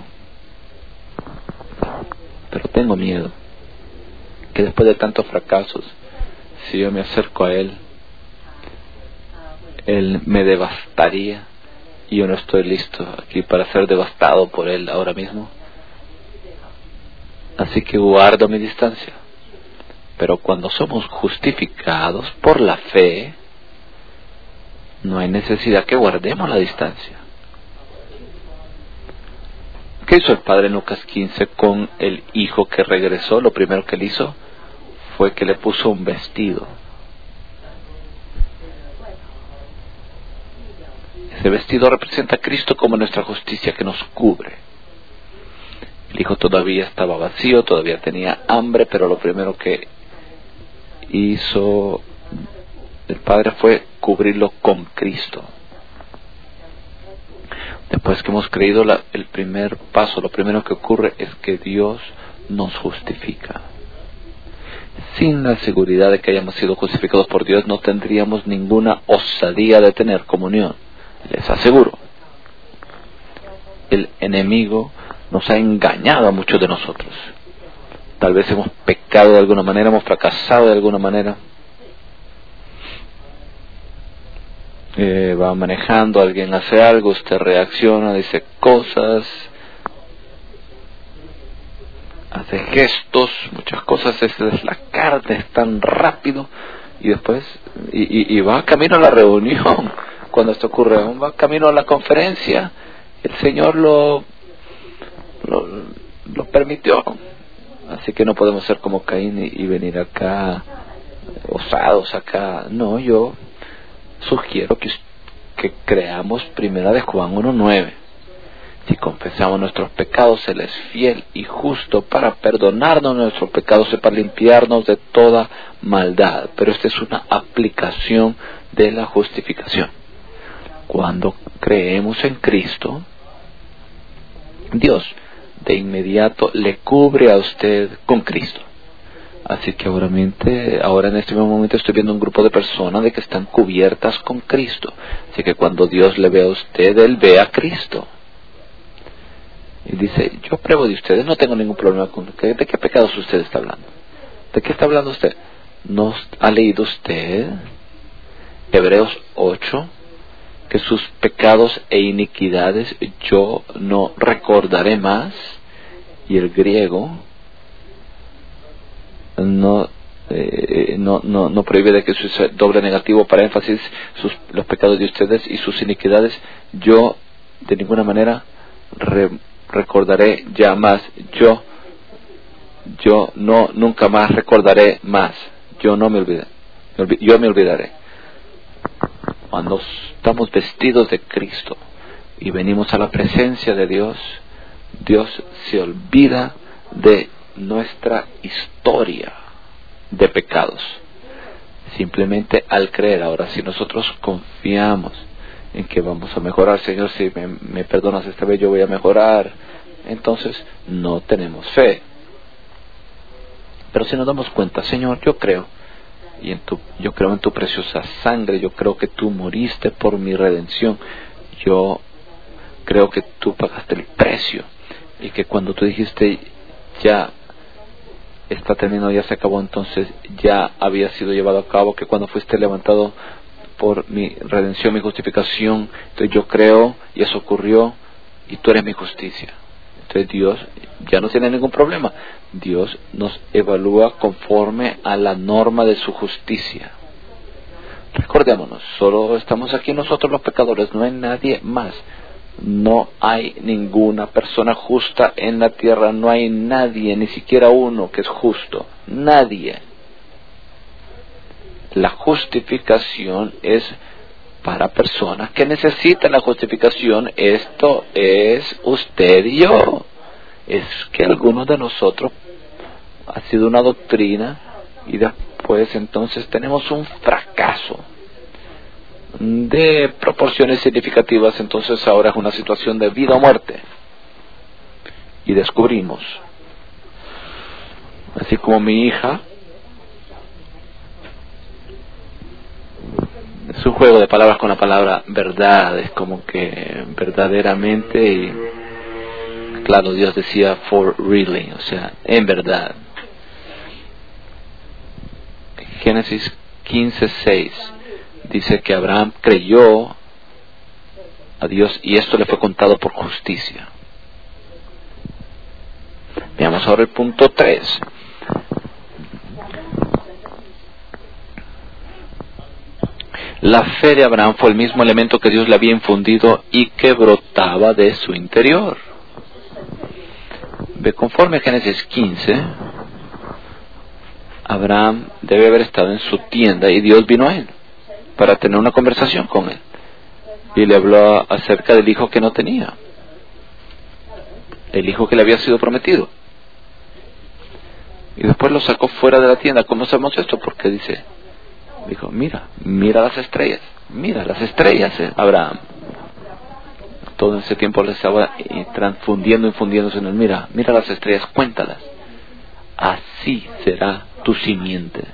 Pero tengo miedo que después de tantos fracasos, si yo me acerco a Él, Él me devastaría, y yo no estoy listo aquí para ser devastado por Él ahora mismo. Así que guardo mi distancia. Pero cuando somos justificados por la fe, no hay necesidad que guardemos la distancia. ¿Qué hizo el padre en Lucas quince con el hijo que regresó? Lo primero que él hizo fue que le puso un vestido. Ese vestido representa a Cristo como nuestra justicia que nos cubre. El hijo todavía estaba vacío, todavía tenía hambre, pero lo primero que hizo el padre fue cubrirlo con Cristo. Después que hemos creído, la, el primer paso, lo primero que ocurre es que Dios nos justifica. Sin la seguridad de que hayamos sido justificados por Dios, no tendríamos ninguna osadía de tener comunión. Les aseguro, el enemigo nos ha engañado a muchos de nosotros. Tal vez hemos pecado de alguna manera, hemos fracasado de alguna manera. Eh, va manejando, alguien hace algo, usted reacciona, dice cosas, hace gestos, muchas cosas, esa es la carne, es tan rápido, y después, y, y, y va camino a la reunión, cuando esto ocurre, va camino a la conferencia, el Señor lo, lo, lo permitió. Así que no podemos ser como Caín y, y venir acá osados acá. No, yo sugiero que, que creamos primera de Juan uno nueve. Si confesamos nuestros pecados, Él es fiel y justo para perdonarnos nuestros pecados y para limpiarnos de toda maldad. Pero esta es una aplicación de la justificación. Cuando creemos en Cristo, Dios de inmediato le cubre a usted con Cristo. Así que ahora, ahora en este mismo momento estoy viendo un grupo de personas de que están cubiertas con Cristo. Así que cuando Dios le ve a usted, Él ve a Cristo. Y dice, yo pruebo de ustedes, no tengo ningún problema con... ¿De qué pecados usted está hablando? ¿De qué está hablando usted? ¿No ha leído usted Hebreos ocho? Que sus pecados e iniquidades yo no recordaré más. Y el griego no eh, no, no, no prohíbe de que su doble negativo para énfasis sus, los pecados de ustedes y sus iniquidades yo de ninguna manera re, recordaré ya más. Yo yo no nunca más recordaré más. Yo no me olvidaré. Yo me olvidaré. Cuando estamos vestidos de Cristo y venimos a la presencia de Dios, Dios se olvida de nuestra historia de pecados. Simplemente al creer. Ahora, si nosotros confiamos en que vamos a mejorar, Señor, si me, me perdonas esta vez, yo voy a mejorar, entonces no tenemos fe. Pero si nos damos cuenta, Señor, yo creo, y en tu, yo creo en tu preciosa sangre, yo creo que tú moriste por mi redención, yo creo que tú pagaste el precio, y que cuando tú dijiste ya está terminado, ya se acabó, entonces ya había sido llevado a cabo, que cuando fuiste levantado por mi redención, mi justificación, entonces yo creo y eso ocurrió y tú eres mi justicia. Entonces Dios ya no tiene ningún problema. Dios nos evalúa conforme a la norma de su justicia. Recordémonos, solo estamos aquí nosotros los pecadores, no hay nadie más. No hay ninguna persona justa en la tierra, no hay nadie, ni siquiera uno que es justo, nadie. La justificación es para personas que necesitan la justificación. Esto es usted y yo. Es que algunos de nosotros ha sido una doctrina y después entonces tenemos un fracaso de proporciones significativas. Entonces ahora es una situación de vida o muerte y descubrimos, así como mi hija, es un juego de palabras con la palabra verdad, es como que verdaderamente, y claro, Dios decía for really, o sea, en verdad. Génesis quince seis dice que Abraham creyó a Dios y esto le fue contado por justicia. Veamos ahora el punto tres. La fe de Abraham fue el mismo elemento que Dios le había infundido y que brotaba de su interior. Ve, conforme a Génesis quince, Abraham debe haber estado en su tienda y Dios vino a él para tener una conversación con él y le habló acerca del hijo que no tenía, el hijo que le había sido prometido, y después lo sacó fuera de la tienda. ¿Cómo sabemos esto? Porque dice, dijo, mira, mira las estrellas, mira las estrellas, eh, Abraham. Todo ese tiempo le estaba transfundiendo, infundiéndose en él. Mira, mira las estrellas, cuéntalas. Así será tu simiente.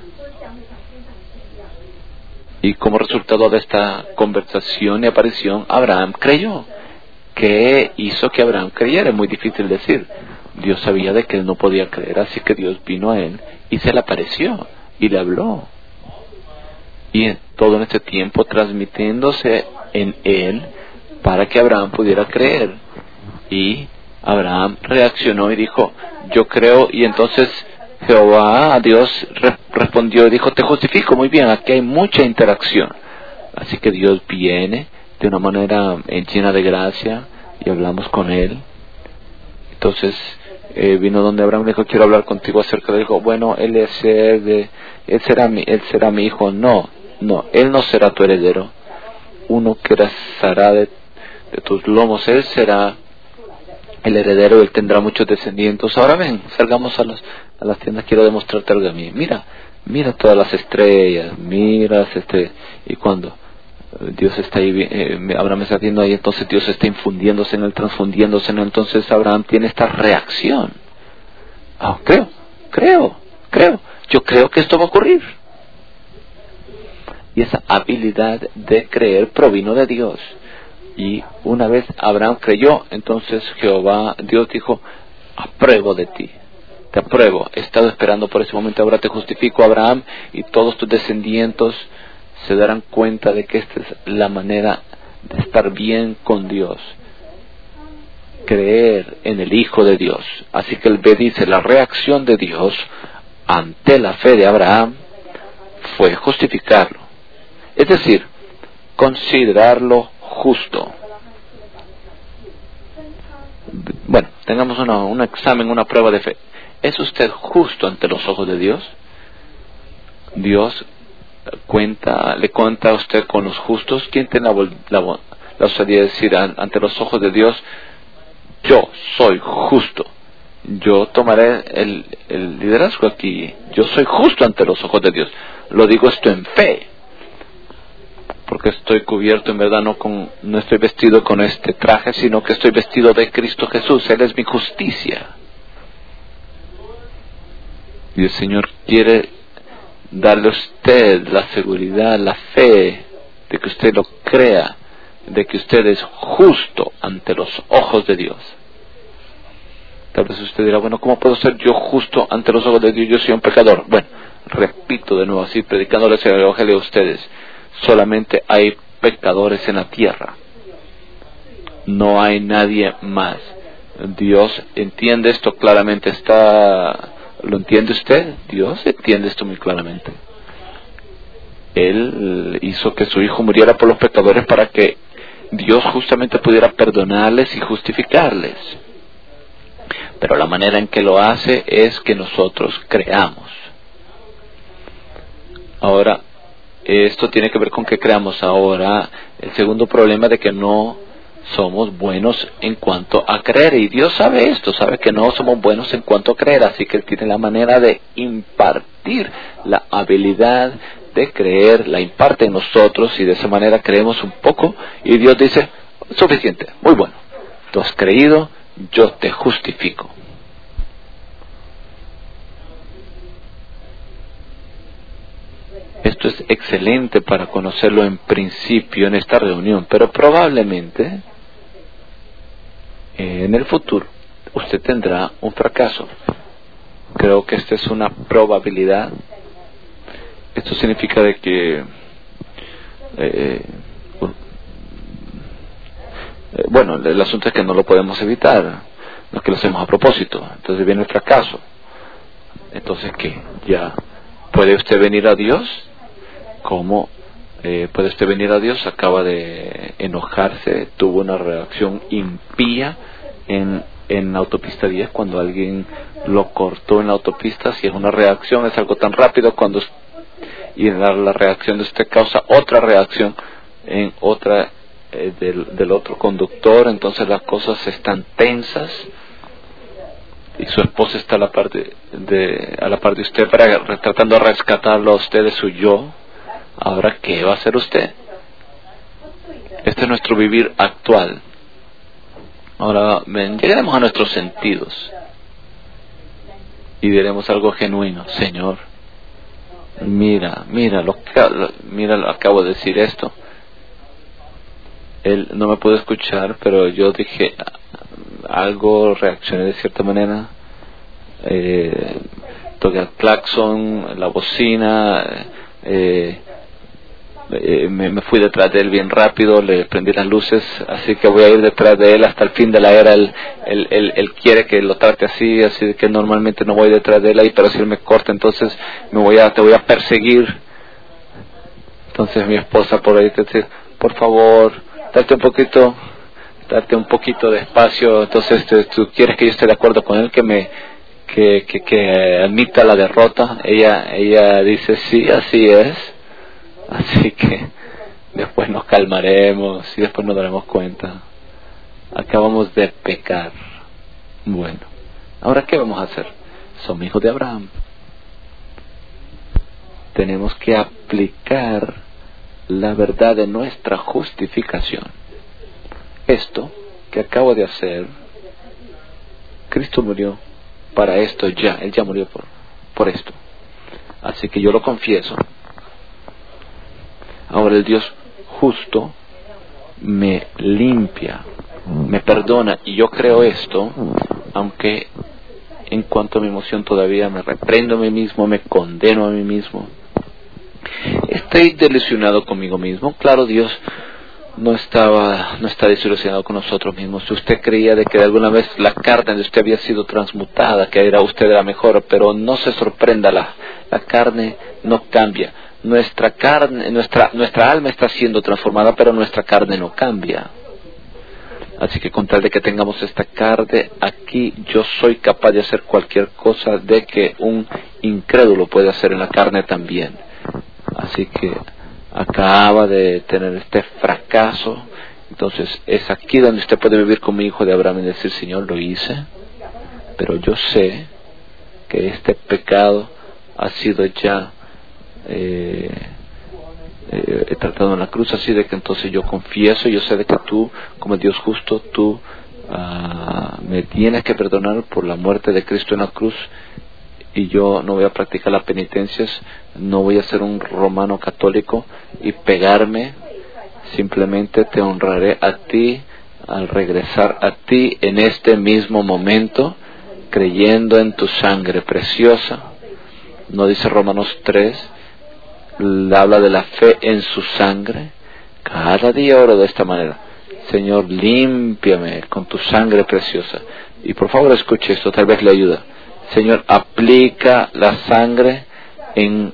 Y como resultado de esta conversación y aparición, Abraham creyó. ¿Qué hizo que Abraham creyera? Es muy difícil decir. Dios sabía de que él no podía creer, así que Dios vino a él y se le apareció y le habló. Y todo en este tiempo transmitiéndose en él para que Abraham pudiera creer. Y Abraham reaccionó y dijo, yo creo, y entonces Jehová, Dios, re- respondió y dijo, te justifico. Muy bien, aquí hay mucha interacción. Así que Dios viene de una manera llena de gracia y hablamos con Él. Entonces eh, vino donde Abraham le dijo, quiero hablar contigo acerca de él. Dijo, bueno, él es de, él será mi, él será mi hijo. No, no, él no será tu heredero. Uno que será de, de tus lomos, él será el heredero, él tendrá muchos descendientes. Ahora ven, salgamos a las, a las tiendas, quiero demostrarte algo a mí. Mira, mira todas las estrellas, mira este, y cuando Dios está ahí, eh, Abraham está viendo ahí, entonces Dios está infundiéndose en él, transfundiéndose en él, entonces Abraham tiene esta reacción. Ah, creo, creo, creo, yo creo que esto va a ocurrir. Y esa habilidad de creer provino de Dios. Y una vez Abraham creyó, entonces Jehová, Dios dijo, apruebo de ti, te apruebo, he estado esperando por ese momento, ahora te justifico, Abraham, y todos tus descendientes se darán cuenta de que esta es la manera de estar bien con Dios, creer en el Hijo de Dios. Así que él ve, dice, la reacción de Dios ante la fe de Abraham fue justificarlo, es decir, considerarlo justo. Bueno, tengamos una, un examen, una prueba de fe. ¿Es usted justo ante los ojos de Dios? Dios cuenta, le cuenta a usted con los justos. ¿Quién tiene la, la, la osadía de decir ante los ojos de Dios, yo soy justo? Yo tomaré el, el liderazgo aquí. Yo soy justo ante los ojos de Dios. Lo digo esto en fe, porque estoy cubierto en verdad, no con, no estoy vestido con este traje, sino que estoy vestido de Cristo Jesús. Él es mi justicia. Y el Señor quiere darle a usted la seguridad, la fe de que usted lo crea, de que usted es justo ante los ojos de Dios. Tal vez usted dirá, bueno, ¿cómo puedo ser yo justo ante los ojos de Dios? Yo soy un pecador. Bueno, repito de nuevo así, predicándoles el evangelio a ustedes. Solamente hay pecadores en la tierra. No hay nadie más. Dios entiende esto claramente. Está, ¿lo entiende usted? Dios entiende esto muy claramente. Él hizo que su Hijo muriera por los pecadores para que Dios justamente pudiera perdonarles y justificarles. Pero la manera en que lo hace es que nosotros creamos. Ahora, esto tiene que ver con que creamos. Ahora, el segundo problema de que no somos buenos en cuanto a creer. Y Dios sabe esto, sabe que no somos buenos en cuanto a creer. Así que Él tiene la manera de impartir la habilidad de creer, la imparte en nosotros y de esa manera creemos un poco. Y Dios dice, suficiente, muy bueno. Tú has creído, yo te justifico. Esto es excelente para conocerlo en principio en esta reunión, pero probablemente eh, en el futuro usted tendrá un fracaso. Creo que esta es una probabilidad. Esto significa de que eh, bueno, el asunto es que no lo podemos evitar, no es que lo hacemos a propósito. Entonces viene el fracaso. Entonces, ¿qué? Ya puede usted venir a Dios. ¿Cómo eh, puede usted venir a Dios? Acaba de enojarse, tuvo una reacción impía en, en la autopista diez cuando alguien lo cortó en la autopista. Si es una reacción, es algo tan rápido, cuando y la, la reacción de usted causa otra reacción en otra eh, del, del otro conductor, entonces las cosas están tensas y su esposa está a la par de, de, a la par de usted para, tratando de rescatarlo a usted de su yo. Ahora, ¿qué va a hacer usted? Este es nuestro vivir actual. Ahora, ven, llegaremos a nuestros sentidos y diremos algo genuino. Señor, mira, mira, lo, mira, lo, acabo de decir esto. Él no me pudo escuchar, pero yo dije algo, reaccioné de cierta manera. Eh, toqué el claxon, la bocina, eh, Eh, me, me fui detrás de él bien rápido, le prendí las luces, así que voy a ir detrás de él hasta el fin de la era. Él, él, él, él quiere que lo trate así, así que normalmente no voy detrás de él ahí, pero si él me corta, entonces me voy a, te voy a perseguir, Entonces mi esposa por ahí te dice, por favor, date un poquito, date un poquito de espacio. Entonces te, tú quieres que yo esté de acuerdo con él, que me que, que, que admita la derrota. Ella ella dice, sí, así es. Así que después nos calmaremos y después nos daremos cuenta. Acabamos de pecar. Bueno, ahora ¿qué vamos a hacer? Somos hijos de Abraham. Tenemos que aplicar la verdad de nuestra justificación. Esto que acabo de hacer, Cristo murió para esto ya. Él ya murió por, por esto. Así que yo lo confieso. Ahora el Dios justo me limpia, me perdona, y yo creo esto, aunque en cuanto a mi emoción todavía me reprendo a mí mismo, me condeno a mí mismo. Estoy desilusionado conmigo mismo. Claro, Dios no estaba, no está desilusionado con nosotros mismos. Si usted creía de que de alguna vez la carne de usted había sido transmutada, que era usted la mejor, pero no se sorprenda, la, la carne no cambia. Nuestra carne, nuestra, nuestra alma está siendo transformada, pero nuestra carne no cambia. Así que con tal de que tengamos esta carne aquí, yo soy capaz de hacer cualquier cosa de que un incrédulo puede hacer en la carne también. Así que acaba de tener este fracaso. Entonces es aquí donde usted puede vivir como hijo de Abraham y decir, Señor, lo hice, pero yo sé que este pecado ha sido ya eh, eh, he tratado en la cruz, así de que entonces yo confieso, yo sé de que tú, como Dios justo, tú uh, me tienes que perdonar por la muerte de Cristo en la cruz, y yo no voy a practicar las penitencias, no voy a ser un romano católico y pegarme. Simplemente te honraré a ti al regresar a ti en este mismo momento, creyendo en tu sangre preciosa. ¿No dice Romanos tres? Habla de la fe en su sangre. Cada día oro de esta manera: Señor, límpiame con tu sangre preciosa. Y por favor escuche esto, tal vez le ayuda. Señor, aplica la sangre en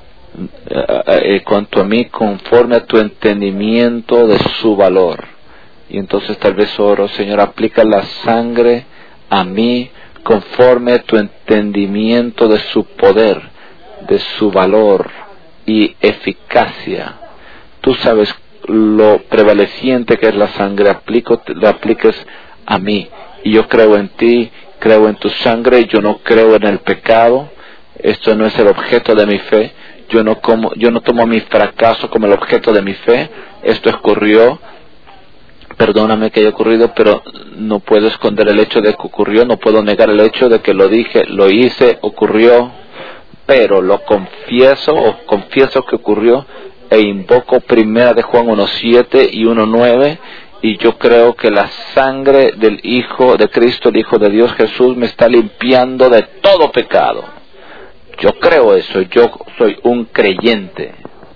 eh, cuanto a mí, conforme a tu entendimiento de su valor. Y entonces tal vez oro: Señor, aplica la sangre a mí conforme a tu entendimiento de su poder, de su valor y eficacia. Tú sabes lo prevaleciente que es la sangre. Aplico, la apliques a mí, y yo creo en ti, creo en tu sangre. Yo no creo en el pecado. Esto no es el objeto de mi fe. Yo no como, yo no tomo mi fracaso como el objeto de mi fe. Esto ocurrió. Perdóname que haya ocurrido, pero no puedo esconder el hecho de que ocurrió. No puedo negar el hecho de que lo dije, lo hice, ocurrió. Pero lo confieso, o confieso que ocurrió, e invoco primera de Juan uno siete y uno nueve, y yo creo que la sangre del Hijo de Cristo, el Hijo de Dios Jesús, me está limpiando de todo pecado. Yo creo eso, yo soy un creyente.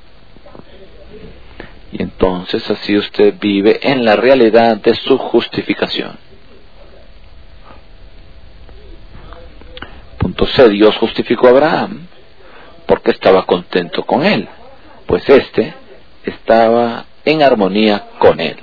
Y entonces así usted vive en la realidad de su justificación. Punto C. Dios justificó a Abraham porque estaba contento con él, pues éste estaba en armonía con él.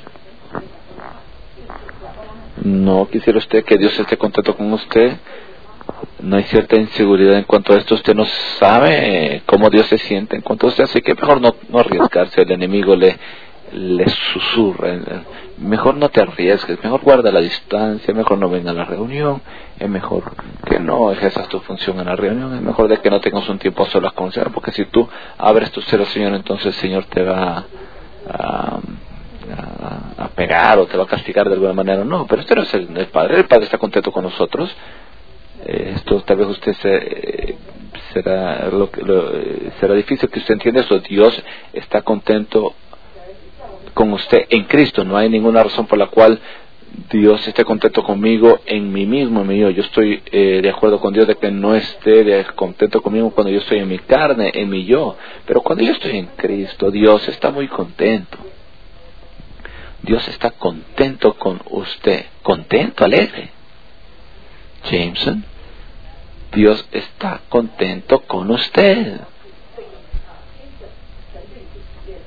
¿No quisiera usted que Dios esté contento con usted? ¿No hay cierta inseguridad en cuanto a esto? Usted no sabe cómo Dios se siente en cuanto a usted, así que mejor no, no arriesgarse. El enemigo le, le susurra. Mejor no te arriesgues, mejor guarda la distancia, mejor no venga a la reunión, es mejor que no ejerzas tu función en la reunión, es mejor de que no tengas un tiempo a solas con el Señor, porque si tú abres tu ser al Señor, entonces el Señor te va a, a, a pegar o te va a castigar de alguna manera. No, pero este no es el, el Padre. El Padre está contento con nosotros. Eh, esto tal vez usted se, eh, será lo, lo, eh, será difícil que usted entienda eso. Dios está contento con usted en Cristo. No hay ninguna razón por la cual Dios esté contento conmigo en mí mismo, en mí yo. Yo estoy eh, de acuerdo con Dios de que no esté de contento conmigo cuando yo estoy en mi carne, en mi yo. Pero cuando yo estoy en Cristo, Dios está muy contento. Dios está contento con usted, contento, alegre. Jameson, Dios está contento con usted.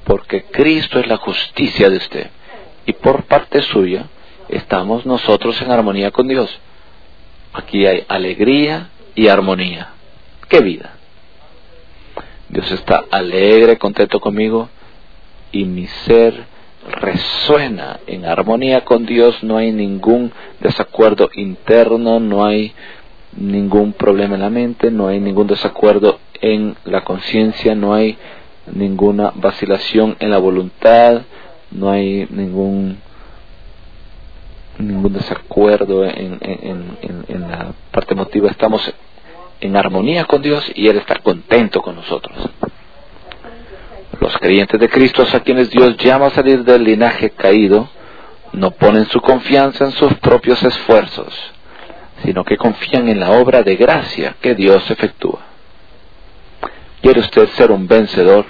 porque Cristo es la justicia de usted. Y por parte suya, estamos nosotros en armonía con Dios. Aquí hay alegría y armonía. ¡Qué vida! Dios está alegre, contento conmigo, y mi ser resuena en armonía con Dios. No hay ningún desacuerdo interno, no hay ningún problema en la mente, no hay ningún desacuerdo en la conciencia, no hay ninguna vacilación en la voluntad, no hay ningún ningún desacuerdo en, en, en, en la parte emotiva. Estamos en armonía con Dios y Él está contento con nosotros. Los creyentes de Cristo, a quienes Dios llama a salir del linaje caído, no ponen su confianza en sus propios esfuerzos, sino que confían en la obra de gracia que Dios efectúa. ¿Quiere usted ser un vencedor?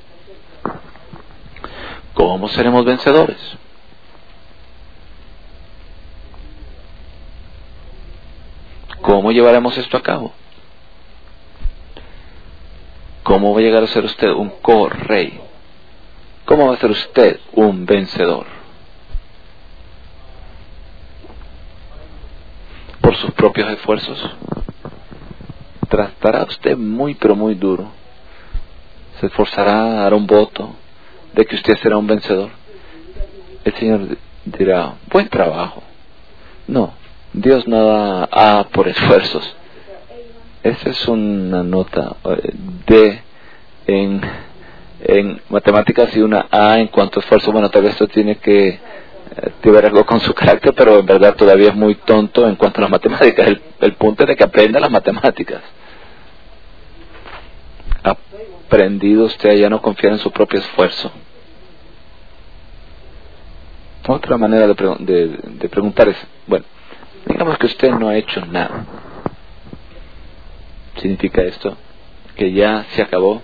¿Cómo seremos vencedores? ¿Cómo llevaremos esto a cabo? ¿Cómo va a llegar a ser usted un co-rey? ¿Cómo va a ser usted un vencedor? ¿Por sus propios esfuerzos? Tratará usted muy pero muy duro. Se esforzará a dar un voto de que usted será un vencedor. El Señor dirá, buen trabajo. No, Dios no da A por esfuerzos. Esa es una nota D en, en matemáticas y una A en cuanto a esfuerzo. Bueno, tal vez esto tiene que, que ver algo con su carácter, pero en verdad todavía es muy tonto en cuanto a las matemáticas. El, el punto es de que aprenda las matemáticas. ¿Ha aprendido usted a ya no confiar en su propio esfuerzo? Otra manera de, pre- de, de preguntar es, bueno, digamos que usted no ha hecho nada. ¿Significa esto que ya se acabó?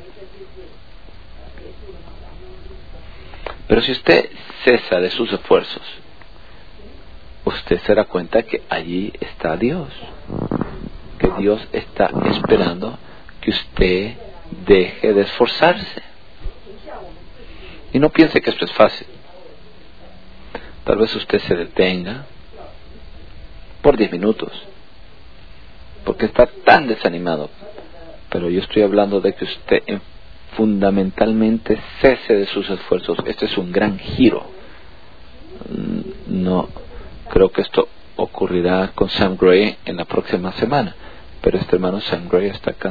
Pero si usted cesa de sus esfuerzos, usted se dará cuenta que allí está Dios, que Dios está esperando que usted deje de esforzarse. Y no piense que esto es fácil. Tal vez usted se detenga por diez minutos porque está tan desanimado, pero yo estoy hablando de que usted fundamentalmente cese de sus esfuerzos. Este es un gran giro. No creo que esto ocurrirá con Sam Gray en la próxima semana, pero este hermano Sam Gray está acá.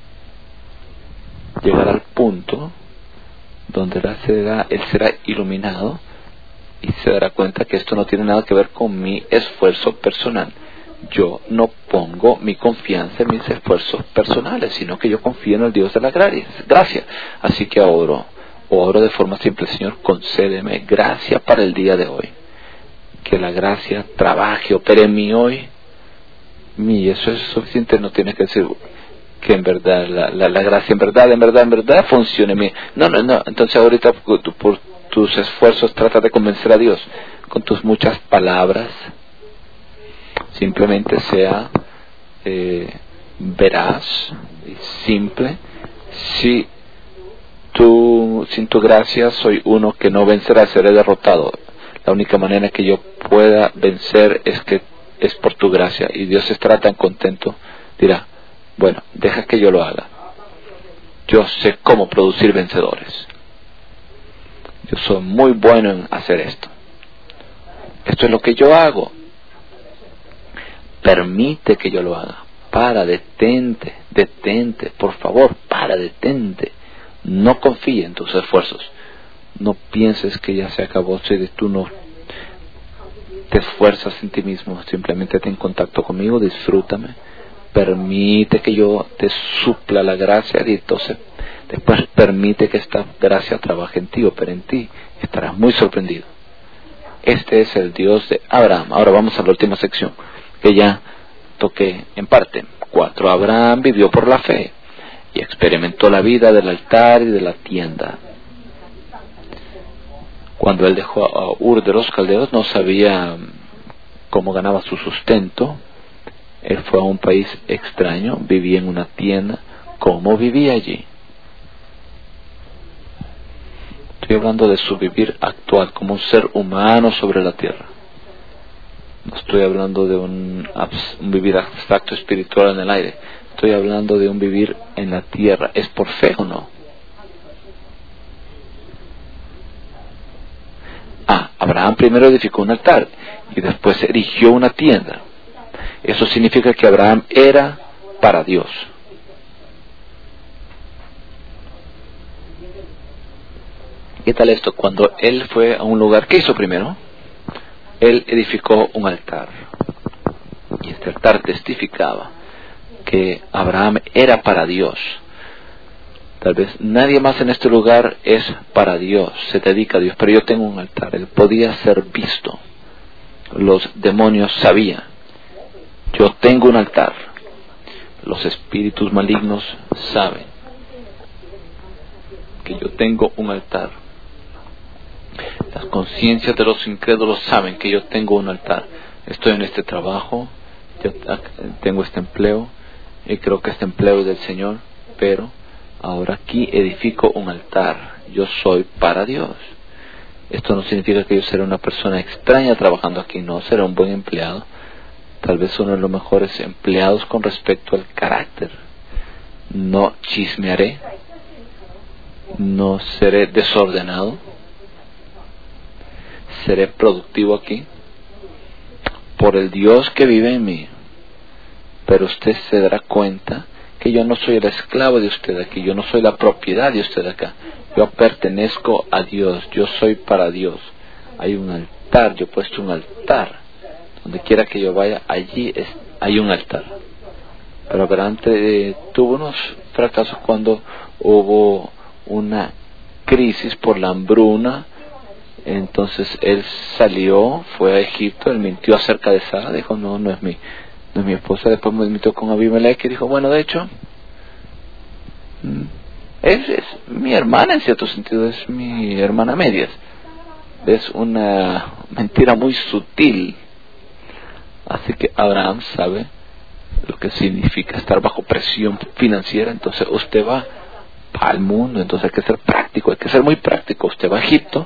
Llegará al punto donde él será, él será iluminado y se dará cuenta que esto no tiene nada que ver con mi esfuerzo personal. Yo no pongo mi confianza en mis esfuerzos personales, sino que yo confío en el Dios de la gracia. Así que oro, oro de forma simple: Señor, concédeme gracia para el día de hoy. Que la gracia trabaje, opere en mí hoy. Y eso es suficiente, no tiene que decir que en verdad, la, la, la gracia en verdad, en verdad, en verdad funcione en mí. No, no, no. Entonces ahorita por, por tus esfuerzos trata de convencer a Dios con tus muchas palabras. Simplemente sea eh, veraz y simple. Si tú, sin tu gracia soy uno que no vencerá, seré derrotado. La única manera que yo pueda vencer es que es por tu gracia. Y Dios estará tan contento, dirá, bueno, deja que yo lo haga. Yo sé cómo producir vencedores. Yo soy muy bueno en hacer esto. Esto es lo que yo hago. Permite que yo lo haga. Para, detente, detente, por favor, para, detente. No confíe en tus esfuerzos. No pienses que ya se acabó, si tú no te esfuerzas en ti mismo. Simplemente ten contacto conmigo, disfrútame. Permite que yo te supla la gracia y entonces después permite que esta gracia trabaje en ti, opere en ti. Estarás muy sorprendido. Este es el Dios de Abraham. Ahora vamos a la última sección que ya toqué en parte. Cuatro. Abraham vivió por la fe y experimentó la vida del altar y de la tienda. Cuando él dejó a Ur de los Caldeos, no sabía cómo ganaba su sustento. Él fue a un país extraño, vivía en una tienda. ¿Cómo vivía allí? Estoy hablando de su vivir actual, como un ser humano sobre la tierra. No estoy hablando de un, un vivir abstracto espiritual en el aire. Estoy hablando de un vivir en la tierra. ¿Es por fe o no? Ah, Abraham primero edificó un altar y después erigió una tienda. Eso significa que Abraham era para Dios. ¿Qué tal esto? Cuando él fue a un lugar, ¿qué hizo primero? Él edificó un altar. Y este altar testificaba que Abraham era para Dios. Tal vez nadie más en este lugar es para Dios, se dedica a Dios, pero yo tengo un altar. Él podía ser visto. Los demonios sabían. Yo tengo un altar. Los espíritus malignos saben que yo tengo un altar. Las conciencias de los incrédulos saben que yo tengo un altar. Estoy en este trabajo, yo tengo este empleo y creo que este empleo es del Señor, pero ahora aquí edifico un altar. Yo soy para Dios. Esto no significa que yo seré una persona extraña trabajando aquí, no, seré un buen empleado. Tal vez uno de los mejores empleados con respecto al carácter. No chismearé, no seré desordenado, seré productivo aquí por el Dios que vive en mí. Pero usted se dará cuenta que yo no soy el esclavo de usted aquí, yo no soy la propiedad de usted acá. Yo pertenezco a Dios, yo soy para Dios. Hay un altar, yo he puesto un altar. Donde quiera que yo vaya, allí es, hay un altar. Pero Abraham eh, tuvo unos fracasos cuando hubo una crisis por la hambruna. Entonces él salió, fue a Egipto, él mintió acerca de Sara, dijo no, no es mi, no es mi esposa. Después me mintió con Abimelech y dijo, bueno, de hecho es, es mi hermana, en cierto sentido es mi hermana a medias. Es una mentira muy sutil. Así que Abraham sabe lo que significa estar bajo presión financiera. Entonces usted va al mundo, entonces hay que ser práctico, hay que ser muy práctico. Usted va a Egipto,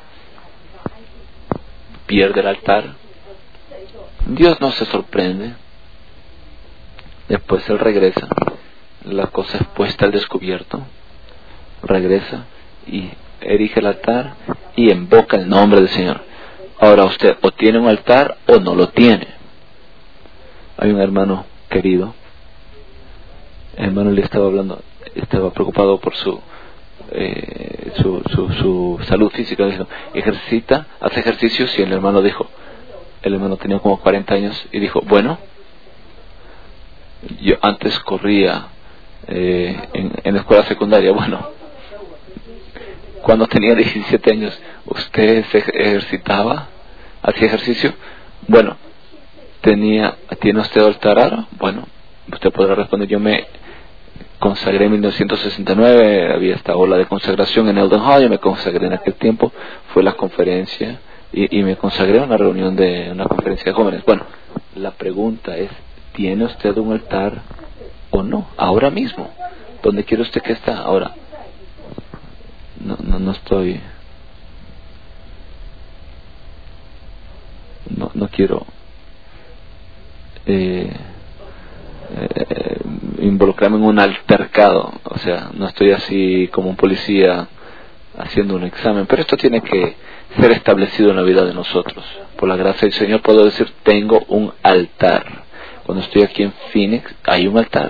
pierde el altar, Dios no se sorprende, después él regresa, la cosa es puesta al descubierto, regresa y erige el altar y invoca el nombre del Señor. Ahora usted o tiene un altar o no lo tiene. Hay un hermano querido, el hermano le estaba hablando, estaba preocupado por su eh, su, su, su salud física. Dijo, ejercita, hace ejercicios. Y el hermano dijo, el hermano tenía como cuarenta años y dijo, bueno, yo antes corría eh, en, en la escuela secundaria. Bueno, cuando tenía diecisiete años, ¿usted se ejercitaba? ¿Hacía ejercicio? Bueno, tenía ¿tiene usted altar ahora? Bueno, usted podrá responder, yo me consagré en mil novecientos sesenta y nueve, había esta ola de consagración en Eldon Hall, yo me consagré en aquel tiempo, fue la conferencia y, y me consagré a una reunión de una conferencia de jóvenes. Bueno, la pregunta es, ¿tiene usted un altar o no? Ahora mismo, ¿dónde quiere usted que está? Ahora, no, no, no estoy, no, no quiero eh, eh, involucrarme en un altercado, o sea, no estoy así como un policía haciendo un examen, pero esto tiene que ser establecido en la vida de nosotros. Por la gracia del Señor puedo decir, tengo un altar. Cuando estoy aquí en Phoenix, hay un altar.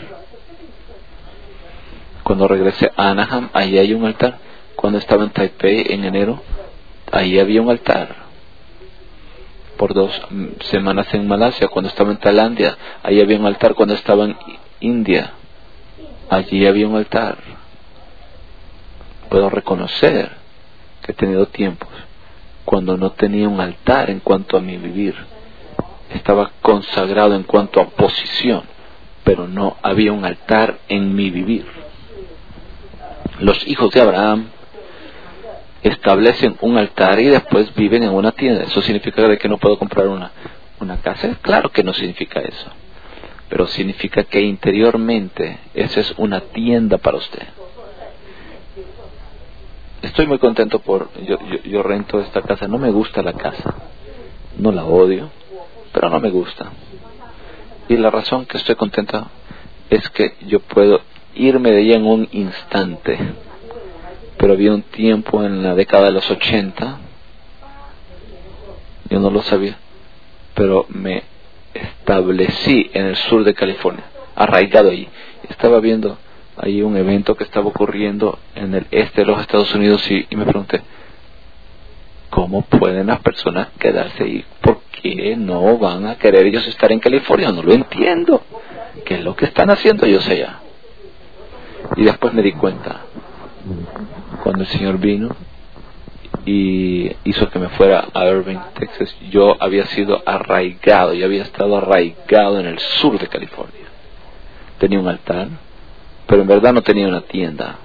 Cuando regresé a Anaheim, ahí hay un altar. Cuando estaba en Taipei en enero, ahí había un altar. Por dos semanas en Malasia, cuando estaba en Tailandia, ahí había un altar. Cuando estaba en India, allí había un altar. Puedo reconocer que he tenido tiempos cuando no tenía un altar en cuanto a mi vivir. Estaba consagrado en cuanto a posición, pero no había un altar en mi vivir. Los hijos de Abraham establecen un altar y después viven en una tienda. ¿Eso significa de que no puedo comprar una, una casa? Claro que no significa eso, pero significa que interiormente esa es una tienda para usted. estoy muy contento por, yo, yo, yo rento esta casa, no me gusta la casa, no la odio, pero no me gusta. Y la razón que estoy contenta es que yo puedo irme de ella en un instante. Pero había un tiempo en la década de los ochenta, yo no lo sabía, pero me establecí en el sur de California, arraigado allí. Estaba viendo ahí un evento que estaba ocurriendo en el este de los Estados Unidos y, y me pregunté, ¿cómo pueden las personas quedarse ahí? ¿Por qué no van a querer ellos estar en California? No lo entiendo. ¿Qué es lo que están haciendo ellos allá? Y después me di cuenta, cuando el Señor vino y hizo que me fuera a Irving, Texas, yo había sido arraigado, yo había estado arraigado en el sur de California. Tenía un altar, pero en verdad no tenía una tienda.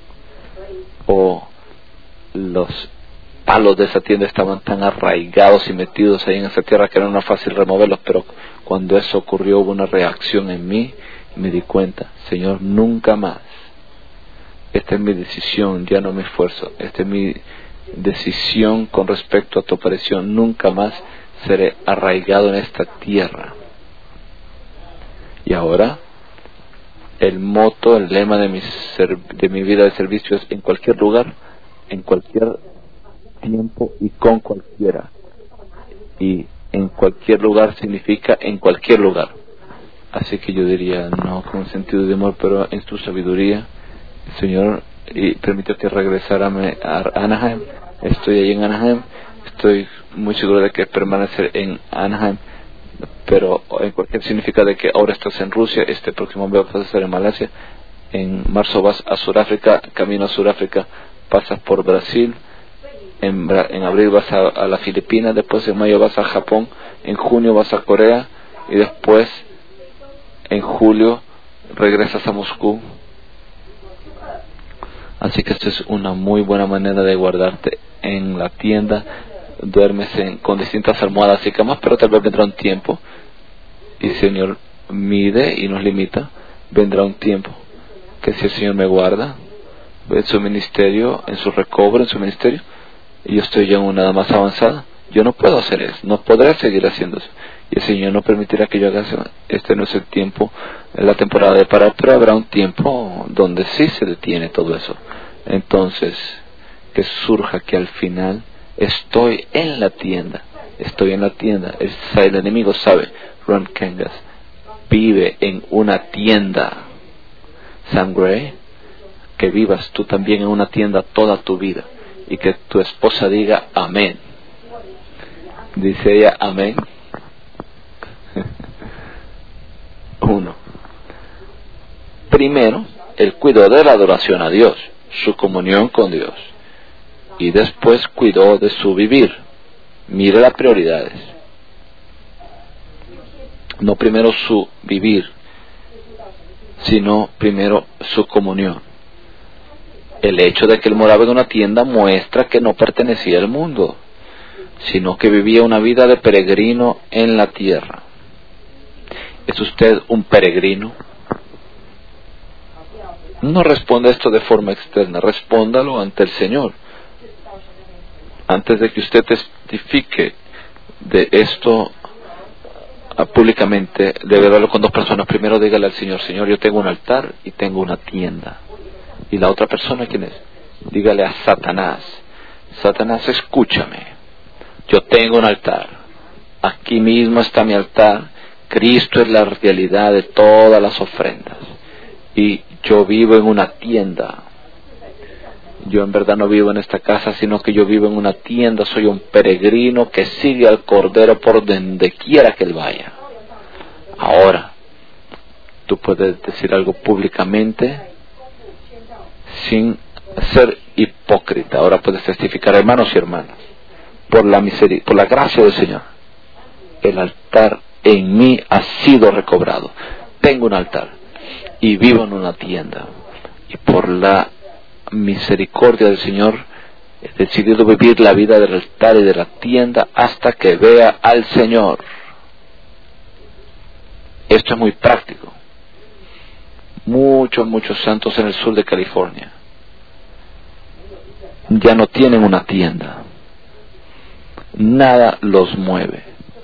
O los palos de esa tienda estaban tan arraigados y metidos ahí en esa tierra que era no fácil removerlos, pero cuando eso ocurrió hubo una reacción en mí y me di cuenta, Señor, nunca más. Esta es mi decisión, ya no me esfuerzo. Esta es mi decisión con respecto a tu aparición. Nunca más seré arraigado en esta tierra. Y ahora, el moto, el lema de mi, ser, de mi vida de servicio es en cualquier lugar, en cualquier tiempo y con cualquiera. Y en cualquier lugar significa en cualquier lugar. Así que yo diría, no con sentido de humor, pero en tu sabiduría, Señor, y permítete regresar a, me, a Anaheim. Estoy ahí en Anaheim. Estoy muy seguro de que permanecer en Anaheim, pero en cualquier significa de que ahora estás en Rusia, este próximo mes vas a estar en Malasia, en marzo vas a Sudáfrica, camino a Sudáfrica, pasas por Brasil, en, en abril vas a, a la Filipinas, después en mayo vas a Japón, en junio vas a Corea y después en julio regresas a Moscú. Así que esta es una muy buena manera de guardarte en la tienda. Duermes en, con distintas almohadas y camas, pero tal vez vendrá un tiempo, y el Señor mide y nos limita, vendrá un tiempo que si el Señor me guarda en su ministerio, en su recobro, en su ministerio, y yo estoy ya en una edad más avanzada, yo no puedo hacer eso, no podré seguir haciendo eso, y el Señor no permitirá que yo haga eso. Este no es el tiempo, es la temporada de parar, pero habrá un tiempo donde sí se detiene todo eso. Entonces, que surja que al final estoy en la tienda, estoy en la tienda. El, el enemigo sabe, Ron Kangas vive en una tienda. Sam Gray, que vivas tú también en una tienda toda tu vida y que tu esposa diga amén. Dice ella amén. Uno. Primero, él cuidó de la adoración a Dios, su comunión con Dios, y después cuidó de su vivir. Mire las prioridades. No primero su vivir, sino primero su comunión. El hecho de que él moraba en una tienda muestra que no pertenecía al mundo, sino que vivía una vida de peregrino en la tierra. ¿Es usted un peregrino? No responda esto de forma externa, respóndalo ante el Señor. Antes de que usted testifique de esto uh, públicamente, debe hablarlo con dos personas. Primero dígale al Señor, Señor, yo tengo un altar y tengo una tienda. ¿Y la otra persona quién es? Dígale a Satanás, Satanás, escúchame, yo tengo un altar, aquí mismo está mi altar, Cristo es la realidad de todas las ofrendas, y yo vivo en una tienda. Yo en verdad no vivo en esta casa, sino que yo vivo en una tienda. Soy un peregrino que sigue al Cordero por donde quiera que él vaya. Ahora, tú puedes decir algo públicamente sin ser hipócrita. Ahora puedes testificar, hermanos y hermanas, por la misericordia, por la gracia del Señor, el altar en mí ha sido recobrado. Tengo un altar y vivo en una tienda, y por la misericordia del Señor he decidido vivir la vida del altar y de la tienda hasta que vea al Señor. Esto es muy práctico. Muchos, muchos santos en el sur de California ya no tienen una tienda. Nada los mueve.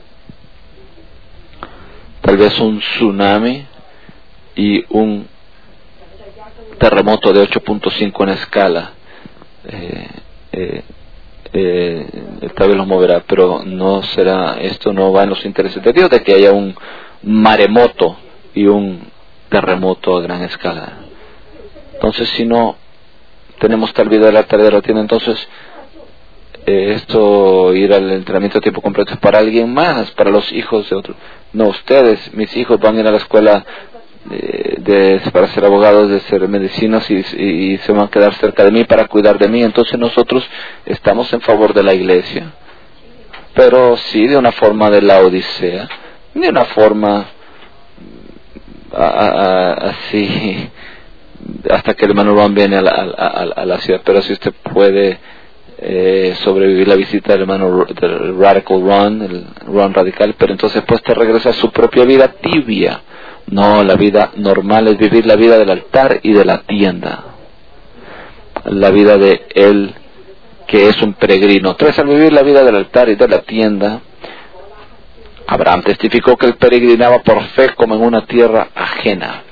Tal vez un tsunami y un terremoto de ocho punto cinco en escala eh, eh, eh, tal vez los moverá, pero no será, esto no va en los intereses de Dios, de que haya un maremoto y un terremoto a gran escala. Entonces, si no tenemos tal vida de la tarea de la tienda, entonces eh, esto, ir al entrenamiento a tiempo completo es para alguien más, para los hijos de otros. No, ustedes, mis hijos, van a ir a la escuela de, de, para ser abogados, de ser medicinas, y, y, y se van a quedar cerca de mí para cuidar de mí. Entonces nosotros estamos en favor de la iglesia, pero sí de una forma de la Odisea, de una forma a, a, a, así, hasta que el hermano Ron viene a la, a, a, a la ciudad. Pero si usted puede eh, sobrevivir la visita del hermano del Radical Ron, el Ron radical, pero entonces pues te regresa a su propia vida tibia. No, la vida normal es vivir la vida del altar y de la tienda, la vida de él que es un peregrino. Entonces, al vivir la vida del altar y de la tienda, Abraham testificó que él peregrinaba por fe como en una tierra ajena.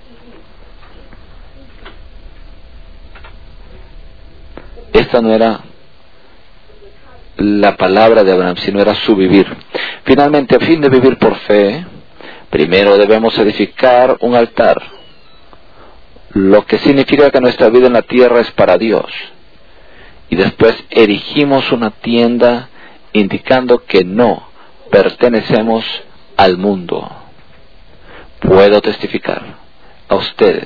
Esta no era la palabra de Abraham, sino era su vivir. Finalmente, a fin de vivir por fe, primero debemos edificar un altar, lo que significa que nuestra vida en la tierra es para Dios. Y después erigimos una tienda, indicando que no pertenecemos al mundo. Puedo testificar a ustedes,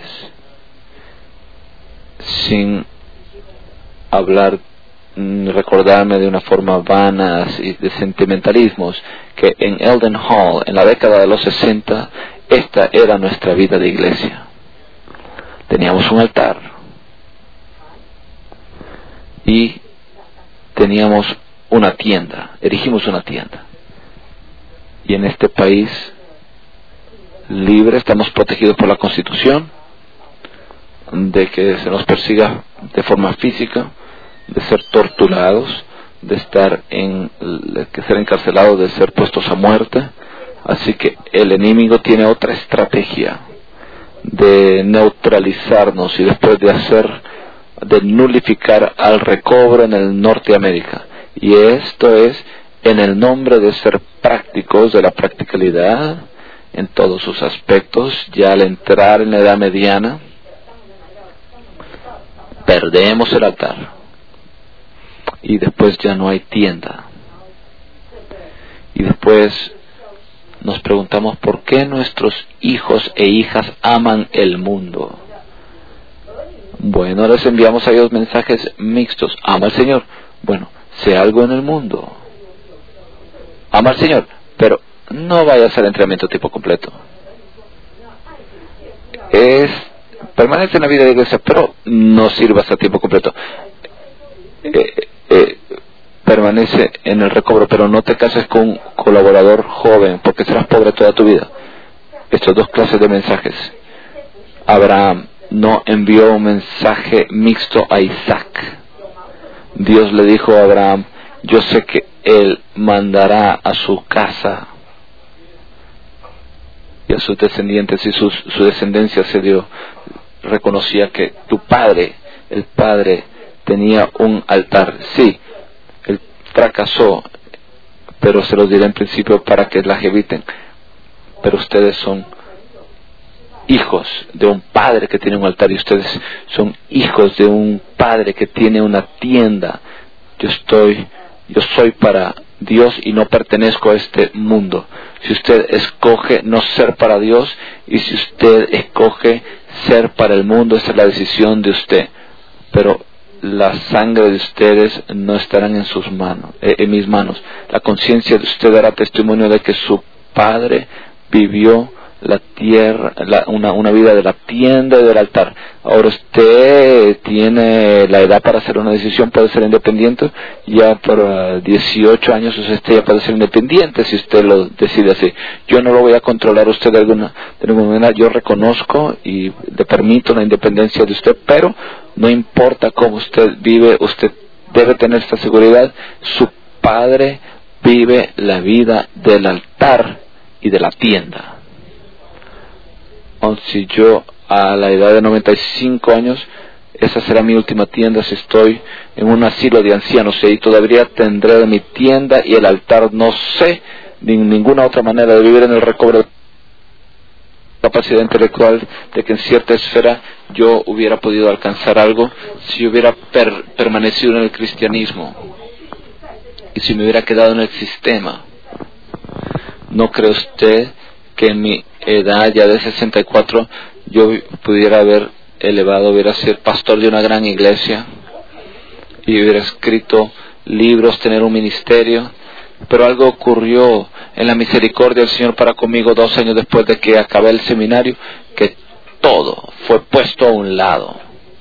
sin hablar, recordarme de una forma vana y de sentimentalismos, que en Eldon Hall, en la década de los sesenta, esta era nuestra vida de iglesia. Teníamos un altar y teníamos una tienda, erigimos una tienda. Y en este país libre estamos protegidos por la Constitución de que se nos persiga de forma física, de ser torturados, de estar en, de ser encarcelados, de ser puestos a muerte. Así que el enemigo tiene otra estrategia de neutralizarnos y después de hacer, de nulificar al recobro en el Norteamérica. Y esto es en el nombre de ser prácticos, de la practicalidad en todos sus aspectos. Ya al entrar en la edad mediana, perdemos el altar. Y después ya no hay tienda. Y después nos preguntamos por qué nuestros hijos e hijas aman el mundo. Bueno, les enviamos a ellos mensajes mixtos. Ama al Señor. Bueno, sé algo en el mundo. Ama al Señor, pero no vayas al entrenamiento tipo completo. Es, permanece en la vida de iglesia, pero no sirvas a tiempo completo. Eh, eh, permanece en el recobro, pero no te cases con un colaborador joven, porque serás pobre toda tu vida. Estas dos clases de mensajes. Abraham no envió un mensaje mixto a Isaac. Dios le dijo a Abraham: yo sé que él mandará a su casa y a sus descendientes, y su, su descendencia se dio. Reconocía que tu padre, el padre, tenía un altar. Sí, él fracasó, pero se los diré en principio para que las eviten. Pero ustedes son hijos de un padre que tiene un altar, y ustedes son hijos de un padre que tiene una tienda. Yo estoy, yo soy para Dios y no pertenezco a este mundo. Si usted escoge no ser para Dios, y si usted escoge ser para el mundo, esa es la decisión de usted. Pero la sangre de ustedes no estarán en sus manos, eh, en mis manos. La conciencia de usted dará testimonio de que su padre vivió la tierra, la, una, una vida de la tienda y del altar. Ahora usted tiene la edad para hacer una decisión, puede ser independiente. Ya por uh, dieciocho años usted ya puede ser independiente si usted lo decide así. Yo no lo voy a controlar a usted de alguna, de alguna manera. Yo reconozco y le permito la independencia de usted, pero no importa cómo usted vive, usted debe tener esta seguridad. Su padre vive la vida del altar y de la tienda. Aun si yo a la edad de noventa y cinco años, esa será mi última tienda. Si estoy en un asilo de ancianos y ahí todavía tendré mi tienda y el altar, no sé de ninguna otra manera de vivir en el recobro de capacidad intelectual de que en cierta esfera yo hubiera podido alcanzar algo si hubiera per, permanecido en el cristianismo y si me hubiera quedado en el sistema. ¿No cree usted que en mi edad ya de sesenta y cuatro yo pudiera haber elevado, hubiera sido pastor de una gran iglesia y hubiera escrito libros, tener un ministerio? Pero algo ocurrió en la misericordia del Señor para conmigo dos años después de que acabé el seminario, que todo fue puesto a un lado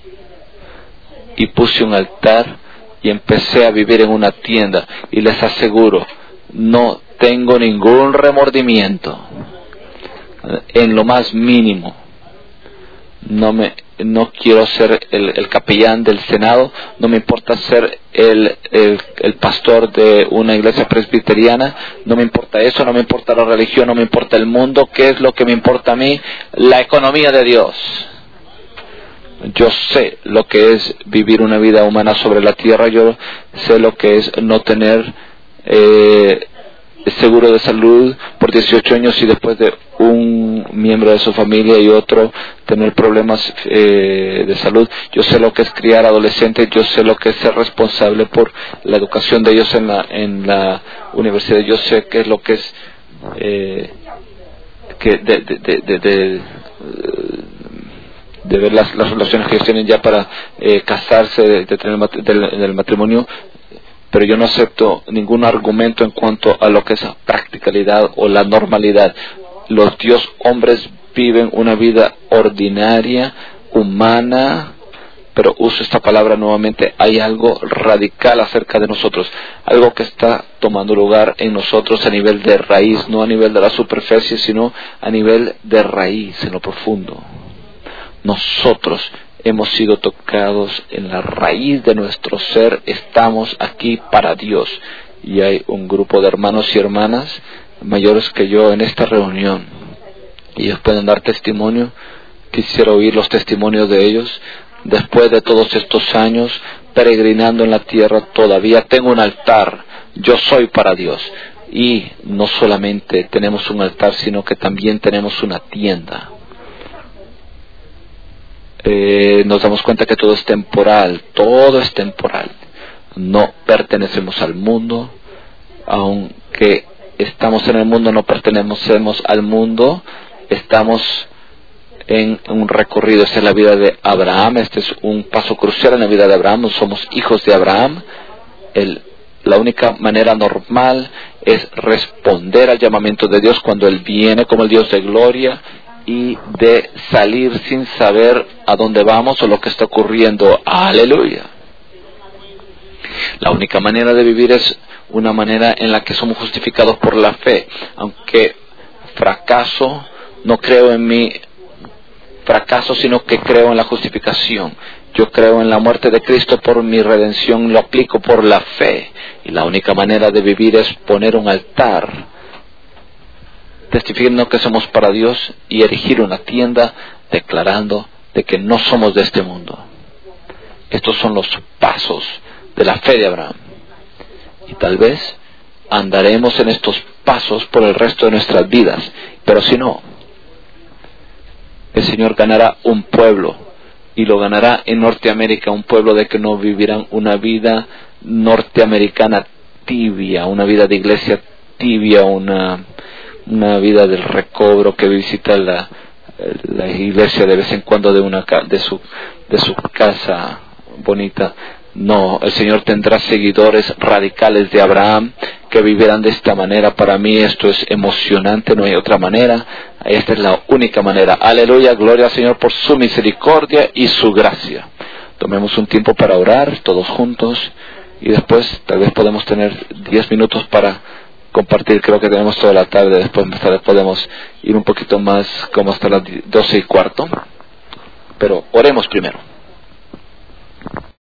y puse un altar y empecé a vivir en una tienda, y les aseguro, no tengo ningún remordimiento en lo más mínimo. No me no quiero ser el, el capellán del Senado, no me importa ser el, el, el pastor de una iglesia presbiteriana, no me importa eso, no me importa la religión, no me importa el mundo. ¿Qué es lo que me importa a mí? La economía de Dios. Yo sé lo que es vivir una vida humana sobre la tierra, yo sé lo que es no tener eh, seguro de salud por dieciocho años y después de un miembro de su familia y otro tener problemas eh, de salud. Yo sé lo que es criar adolescentes, yo sé lo que es ser responsable por la educación de ellos en la en la universidad, yo sé qué es lo que es eh, que de, de, de, de, de, de ver las, las relaciones que ellos tienen ya para eh, casarse, de, de tener del, del matrimonio. Pero yo no acepto ningún argumento en cuanto a lo que es la practicalidad o la normalidad. Los Dios hombres viven una vida ordinaria, humana, pero uso esta palabra nuevamente. Hay algo radical acerca de nosotros, algo que está tomando lugar en nosotros a nivel de raíz, no a nivel de la superficie, sino a nivel de raíz, en lo profundo. Nosotros hemos sido tocados en la raíz de nuestro ser, estamos aquí para Dios. Y hay un grupo de hermanos y hermanas mayores que yo en esta reunión. Y ellos pueden dar testimonio. Quisiera oír los testimonios de ellos. Después de todos estos años peregrinando en la tierra, todavía tengo un altar. Yo soy para Dios. Y no solamente tenemos un altar, sino que también tenemos una tienda. Eh, nos damos cuenta que todo es temporal, todo es temporal. No pertenecemos al mundo, aunque estamos en el mundo, no pertenecemos al mundo, estamos en un recorrido. Esta es la vida de Abraham, este es un paso crucial en la vida de Abraham, somos hijos de Abraham. El, la única manera normal es responder al llamamiento de Dios cuando Él viene como el Dios de gloria, y de salir sin saber a dónde vamos o lo que está ocurriendo. ¡Aleluya! La única manera de vivir es una manera en la que somos justificados por la fe. Aunque fracaso, no creo en mi fracaso, sino que creo en la justificación. Yo creo en la muerte de Cristo por mi redención, lo aplico por la fe. Y la única manera de vivir es poner un altar, testificando que somos para Dios, y erigir una tienda declarando de que no somos de este mundo. Estos son los pasos de la fe de Abraham. Y tal vez andaremos en estos pasos por el resto de nuestras vidas. Pero si no, el Señor ganará un pueblo, y lo ganará en Norteamérica, un pueblo de que no vivirán una vida norteamericana tibia, una vida de iglesia tibia, una... una vida del recobro que visita la, la iglesia de vez en cuando de una de su de su casa bonita. No, el Señor tendrá seguidores radicales de Abraham que vivirán de esta manera. Para mí esto es emocionante, no hay otra manera. Esta es la única manera. Aleluya, gloria al Señor por su misericordia y su gracia. Tomemos un tiempo para orar todos juntos, y después tal vez podemos tener diez minutos para compartir. Creo que tenemos toda la tarde, después más tarde podemos ir un poquito más, como hasta las doce y cuarto, pero oremos primero.